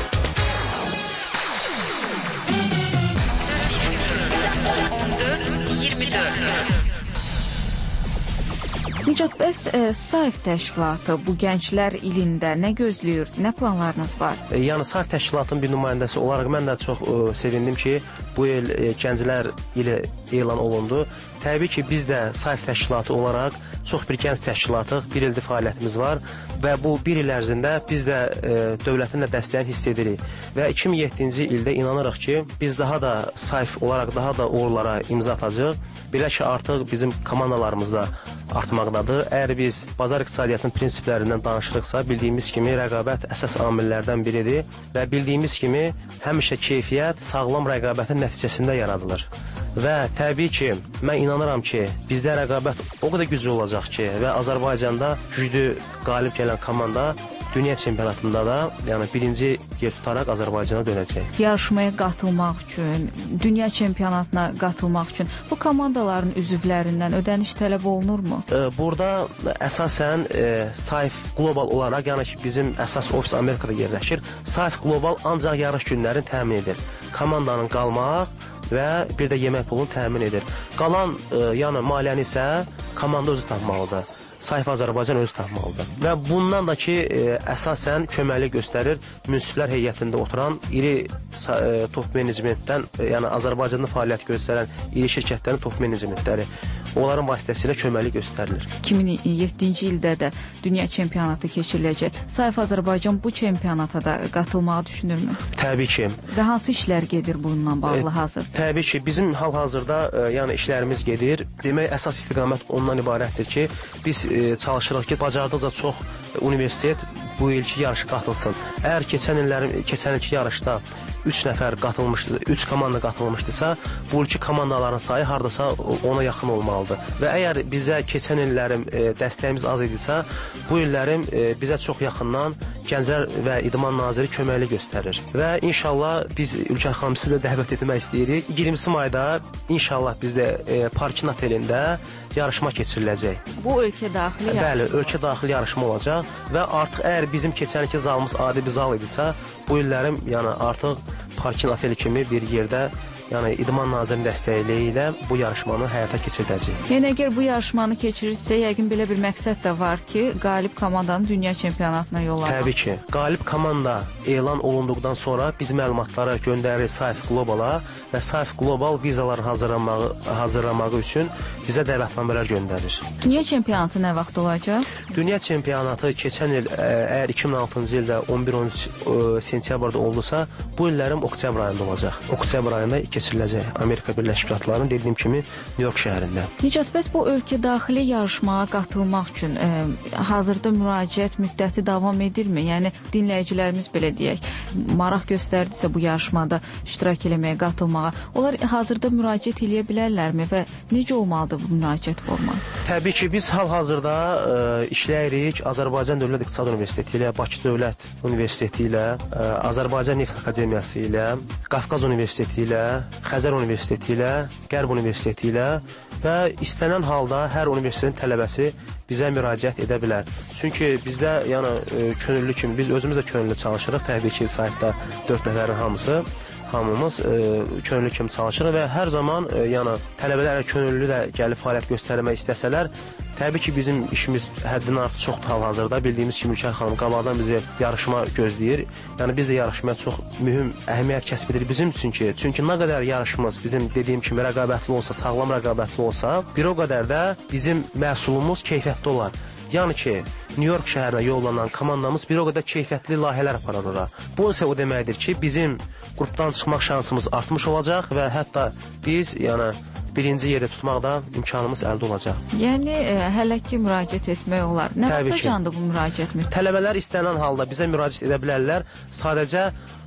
Nicat, bəs SAIF təşkilatı bu gənclər ilində nə gözləyir, nə planlarınız var? Yəni SAIF təşkilatının bir nümayəndəsi olaraq mən də çox sevindim ki, bu il gənclər ili elan olundu. Təbii ki, biz də SAIF təşkilatı olaraq çox bir gənc təşkilatıq, bir ildir fəaliyyətimiz var və bu bir il ərzində biz də dövlətin də dəstəyini hiss edirik. Və 2007-ci ildə inanırıq ki, biz daha da SAIF olaraq daha da uğurlara imza atacaq. Belə ki, artıq bizim komandalarımız da artmaqdadır. Əgər biz bazar iqtisadiyyatının prinsiplərindən danışırıqsa, bildiyimiz kimi rəqabət əsas amillərdən biridir və bildiyimiz kimi həmişə keyfiyyət sağlam rəqabətin nəticəsində yaradılır. Və təbii ki, mən inanıram ki, bizdə rəqabət o qədər güclü olacaq ki, və Azərbaycanda güclü qalib gələn komanda dünya çempionatında da, yəni birinci yer tutaraq Azərbaycana dönəcək. Yarışmaya qatılmaq üçün, dünya çempionatına qatılmaq üçün bu komandaların üzvlərindən ödəniş tələb olunurmu? Burada əsasən SAIF Global olaraq, yəni ki, bizim əsas ofis Amerikada yerləşir. SAIF Global ancaq yarış günlərini təmin edir. Komandanın qalmaq və bir də yemək pulunu təmin edir. Qalan, yəni maliyyəni isə komanda özü tapmalıdır. SAIF Azərbaycan özü tapmalıdır. Və bundan da ki, əsasən köməklik göstərir münsiflər heyətində oturan iri top menecmentdən, yəni Azərbaycanda fəaliyyət göstərən iri şirkətlərin top menecmentləri. Onların vasitəsilə köməklik göstərilir. 2007-ci ildə də dünya çempionatı keçiriləcək. SAIF Azərbaycan bu çempionata da qatılmağı düşünürmü? Təbii ki. Və hansı işlər gedir bununla bağlı hazırda? Təbii ki, bizim hal-hazırda yəni işlərimiz gedir. Demək, əsas istiqamət ondan ibarətdir ki, biz çalışırıq ki, bacardıqca çox universitet bu ilki yarışa qatılsın. Əgər keçən ilki yarışda 3 nəfər qatılmışdı, 3 komanda qatılmışdısa, bu ilki komandaların sayı hardasa ona yaxın olmalıdır. Və əgər bizə keçən illərin dəstəyimiz az idisə, bu illərin bizə çox yaxından Gənclər və İdman Naziri köməkli göstərir. Və inşallah biz Ülkər xanım sizə dəvət etmək istəyirik. 20 mayda inşallah bizdə Parkin otelində yarışma keçiriləcək. Bu ölkə daxili yarışma? Bəli, ölkə daxili yarışma olacaq və artıq əgər bizim keçən ilki zalımız adi bir zal idisə, bu illərim yəni artıq Parkin oteli kimi bir yerdə, yəni İdman Nazirinin dəstəkliyi ilə bu yarışmanı həyata keçirdəcək. Yəni əgər bu yarışmanı keçirirsə, yəqin belə bir məqsəd də var ki, qalib komandanı dünya çempionatına yollamaq. Təbii ki, qalib komanda elan olunduqdan sonra biz məlumatları göndəririk SAIF Globala və SAIF Global vizaların hazırlamağı üçün bizə dəvətnamələr göndərir. Dünya çempionatı nə vaxt olacaq? Dünya çempionatı keçən il, əgər 2006-cı ildə 11-13 sentyabrda oldusa, bu illərim oktyabr ayında olacaq. Oktyabr ayında keçiriləcək Amerika Birləşmiş Ştatlarının dediyim kimi New York şəhərində. Nicat, bəs bu ölkə daxili yarışmağa qatılmaq üçün hazırda müraciət müddəti davam edirmi? Yəni dinləyicilərimiz belə deyək, maraq göstərdisə bu yarışmada iştirak eləməyə, qatılmağa, onlar hazırda müraciət eləyə bilərlərmi və necə olmalıdır bu müraciət forması? Təbii ki, biz hal-hazırda işləyirik Azərbaycan Dövlət İqtisad Universiteti ilə, Bakı Dövlət Universiteti ilə, Azərbaycan Neft Akademiyası ilə, Qafqaz Universiteti ilə, Xəzər Universiteti ilə, Qərb Universiteti ilə və istənilən halda hər universitetin tələbəsi bizə müraciət edə bilər. Çünki bizdə yəni könüllü kimi, biz özümüz də könüllü çalışırıq. Təbii ki, SAIF-da 4 nəfərin hamısı. hamımız könüllü kimi çalışırıq və hər zaman yəni tələbələr könüllü də gəlib fəaliyyət göstərmək istəsələr, təbii ki, bizim işimiz həddindən artıq çoxdur hal-hazırda. Bildiyimiz kimi Ülkər xanım qabaqdan bizi yarışma gözləyir. Yəni biz də yarışmaya çox mühüm əhəmiyyət kəsb edir bizim üçün ki, çünki nə qədər yarışımız bizim dediyim kimi rəqabətli olsa, sağlam rəqabətli olsa, bir o qədər də bizim məhsulumuz keyfiyyətli olar. Yəni ki, New York şəhərinə yollanan komandamız bir o qədər keyfiyyətli layihələr aparır ora. Bu isə o deməkdir ki, bizim qrupdan çıxmaq şansımız artmış olacaq və hətta biz, yəni birinci yeri tutmaqda imkanımız əldə olacaq. Yəni hələ ki müraciət etmək olar. Nə vaxtacandır bu müraciət müddəti? Tələbələr istənilən halda bizə müraciət edə bilərlər. Sadəcə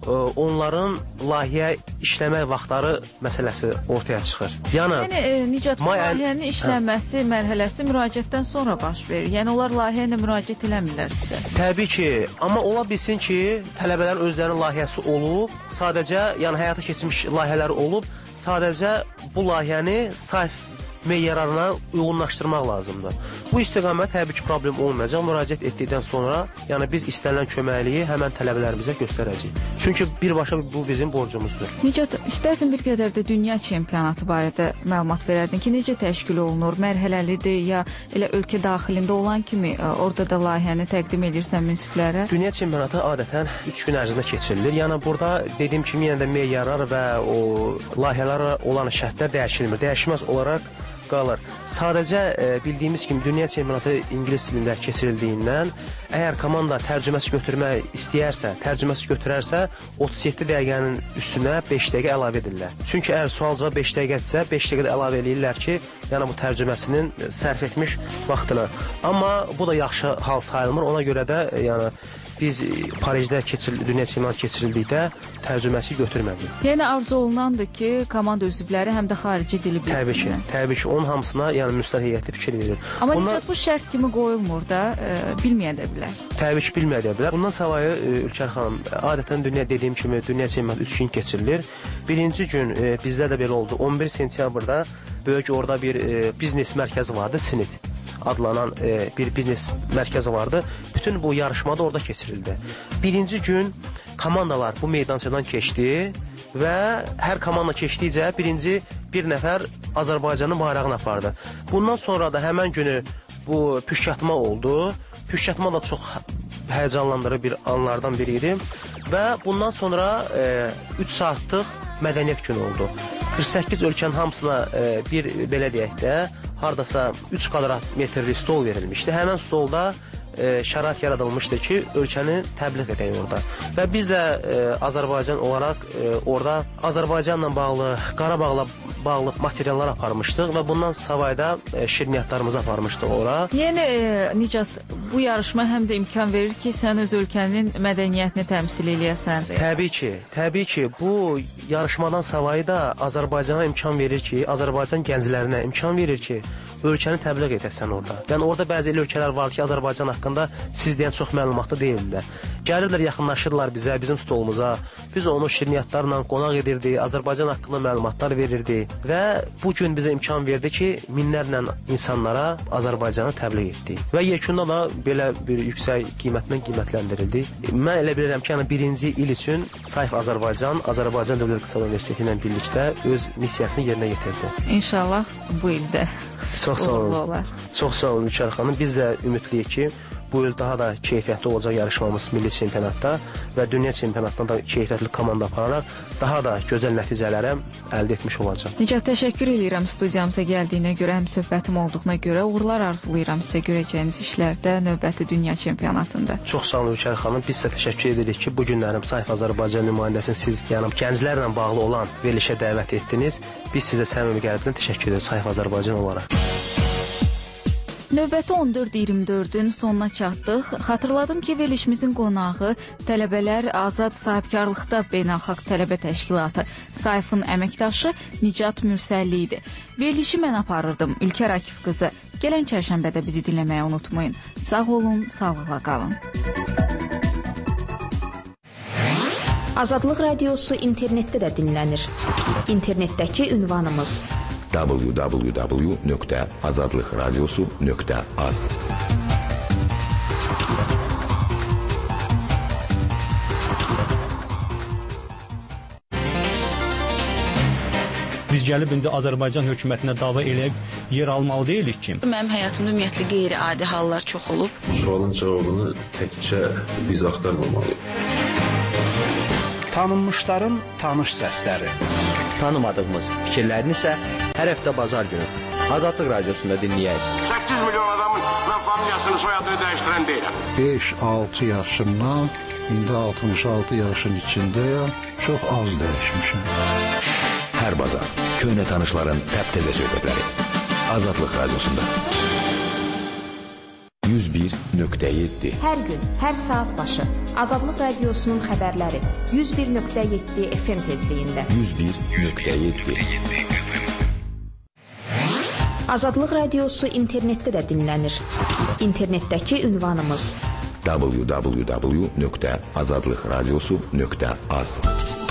onların layihə işləmək vaxtları məsələsi ortaya çıxır. Yəni Nicat, layihənin işlənməsi mərhələsi müraciətdən sonra baş verir. Yəni onlar layihə ilə müraciət eləmirlər sizə. Təbii ki, amma ola bilsin ki, tələbələr özlərinin layihəsi olub, sadəcə yəni həyata keçmiş layihələri olub, sadəcə bu layihəni sayf meyarlarına uyğunlaşdırmaq lazımdır. Bu istiqamət təbii ki, problem olmayacaq. Müraciət etdikdən sonra, yəni biz istənilən köməkliyi həmən tələbələrimizə göstərəcəyik. Çünki birbaşa bu bizim borcumuzdur. Nicat, istərdim bir qədər də dünya çempionatı barədə məlumat verərdin ki, necə təşkil olunur, mərhələlidir, ya elə ölkə daxilində olan kimi orada da layihəni təqdim edirsən münsiflərə? Dünya çempionatı adətən 3 gün ərzində keçirilir. Yəni burada dediyim kimi yenə də meyarlar və o layihələr olan şərtlər dəyişilmir. Dəyişməz olaraq qalır. Sadəcə bildiyimiz kimi dünya çempionatı ingilis dilində keçirildiyindən əgər komanda tərcüməsi götürmək istəyərsə, tərcüməsi götürərsə 37 dəqiqənin üstünə 5 dəqiqə əlavə edirlər. Çünki əgər sual-cavab 5 dəqiqədirsə, 5 dəqiqə də əlavə eləyirlər ki, yəni bu tərcüməsinin sərf etmiş vaxtını. Amma bu da yaxşı hal sayılmır. Ona görə də yəni biz Parisdə dünya çempionatı keçirildikdə tərcüməsi götürmədik. Yəni arzu olunandır ki, komanda üzvləri həm də xarici dili bilsinlər. Təbii ki, onun hamısına yəni müstər heyəti fikir verir. Amma Nicat, bu şərt kimi qoyulmur da, bilməyə də bilər. Təbii ki, bilməyə də bilər. Bundan savayı Ülkər xanım, adətən dediyim kimi dünya çempionatı 3 gün keçirilir. Birinci gün bizdə də belə oldu. 11 sentyabrda böyük orada bir biznes mərkəzi vardı, Sinit adlanan bir biznes mərkəzi vardı. Bütün bu yarışma da orada keçirildi. Birinci gün komandalar bu meydançadan keçdi və hər komanda keçdikcə birinci bir nəfər Azərbaycanın bayrağını apardı. Bundan sonra da həmən günü bu püşkatma oldu. Püşkatma da çox həyəcanlandırıcı bir anlardan biri idi və bundan sonra 3 saatlıq mədəniyyət günü oldu. 48 ölkənin hamısına bir belə deyək də hardasa 3 kvadrat metrli stol verilmişdi. Həmən stolda şərait yaradılmışdı ki, ölkəni təbliğ edək orada. Və biz də Azərbaycan olaraq orada Azərbaycanla bağlı, Qarabağla bağlı materiallar aparmışdıq və bundan savayda şirniyyatlarımızı aparmışdıq ora. Yəni Nicat, bu yarışma həm də imkan verir ki, sən öz ölkənin mədəniyyətini təmsil eləyəsən. Təbii ki, bu yarışmadan savayı da Azərbaycana imkan verir ki, Azərbaycan gənclərinə imkan verir ki, ölkəni təbliğ edəsən orada. Yəni orada bəzi elə ölkələr var ki, Azərbaycan haqqında siz deyən çox məlumatlı deyirlər. Gəlirlər, yaxınlaşırlar bizə, bizim stolumuza. Biz onu şirniyyatlarla qonaq edirdik, Azərbaycan haqqında məlumatlar verirdik və bu gün bizə imkan verdi ki, minlərlə insanlara Azərbaycanı təbliğ etdik. Və yekunda da belə bir yüksək qiymətlə qiymətləndirildi. Mən elə bilirəm ki, yəni birinci il üçün Sayf Azərbaycan Dövlət İqtisad Universiteti ilə birlikdə öz missiyasını yerinə yetirdi. İnşallah bu ildə. Çox sağ olun. Çox sağ olun Ülkər xanım. Biz də ümidliyik ki, bu il daha da keyfiyyətli olacaq yarışmamız milli çempionatda və dünya çempionatında da keyfiyyətli komanda apararaq daha da gözəl nəticələrə əldə etmiş olacaq. Nicat, təşəkkür edirəm studiyamıza gəldiyinə görə, həm söhbətim olduğuna görə. Uğurlar arzulayıram sizə görəcəyiniz işlərdə, növbəti dünya çempionatında. Çox sağ olun Ülkər xanım. Biz sizə təşəkkür edirik ki, bu günlərim Sayf Azərbaycan nümayəndəsini siz gənclərlə bağlı olan verilişə dəvət etdiniz. Biz sizə səmimi qəlbdən təşəkkür edirik Sayf Azərbaycan olaraq. Növbəti 14-24-ün sonuna çatdıq. Xatırladım ki, verilişimizin qonağı Tələbələr Azad Sahibkarlıqda Beynəlxalq Tələbə Təşkilatı Sayfın əməkdaşı Nicat Mürsəlli idi. Verilişi mən aparırdım, Ülkər Akif qızı. Gələn çərşənbədə bizi dinləməyi unutmayın. Sağ olun, sağlıqla qalın. Azadlıq Radiosu internetdə də dinlənir. İnternetdəki ünvanımız www.azadlıqradiosu.az Biz gəlib indi Azərbaycan hökumətinə dava eləyib yer almalı deyilik ki. Mənim həyatımda ümumiyyətlə qeyri-adi hallar çox olub. Sualın cavabını təkcə biz axtarmamalıyıq. Tanınmışların tanış səsləri. Tanımadığımız fikirlərini isə hər həftə bazar günü Azadlıq Radiosunda dinləyək. 8 milyon adamın mən familiyasını, soyadını dəyişdirən deyiləm. 5-6 yaşımdan indi 66 yaşın içindəyəm. Çox az dəyişmişəm. Hər bazar köhnə tanışların təptəzə söhbətləri. Azadlıq Radiosunda. 101.7 Hər gün, hər saat başı Azadlıq Radiosunun xəbərləri 101.7 FM tezliyində. 101.7 Azadlıq Radiosu internetdə də dinlənir. İnternetdəki ünvanımız www.azadlıqradiosu.az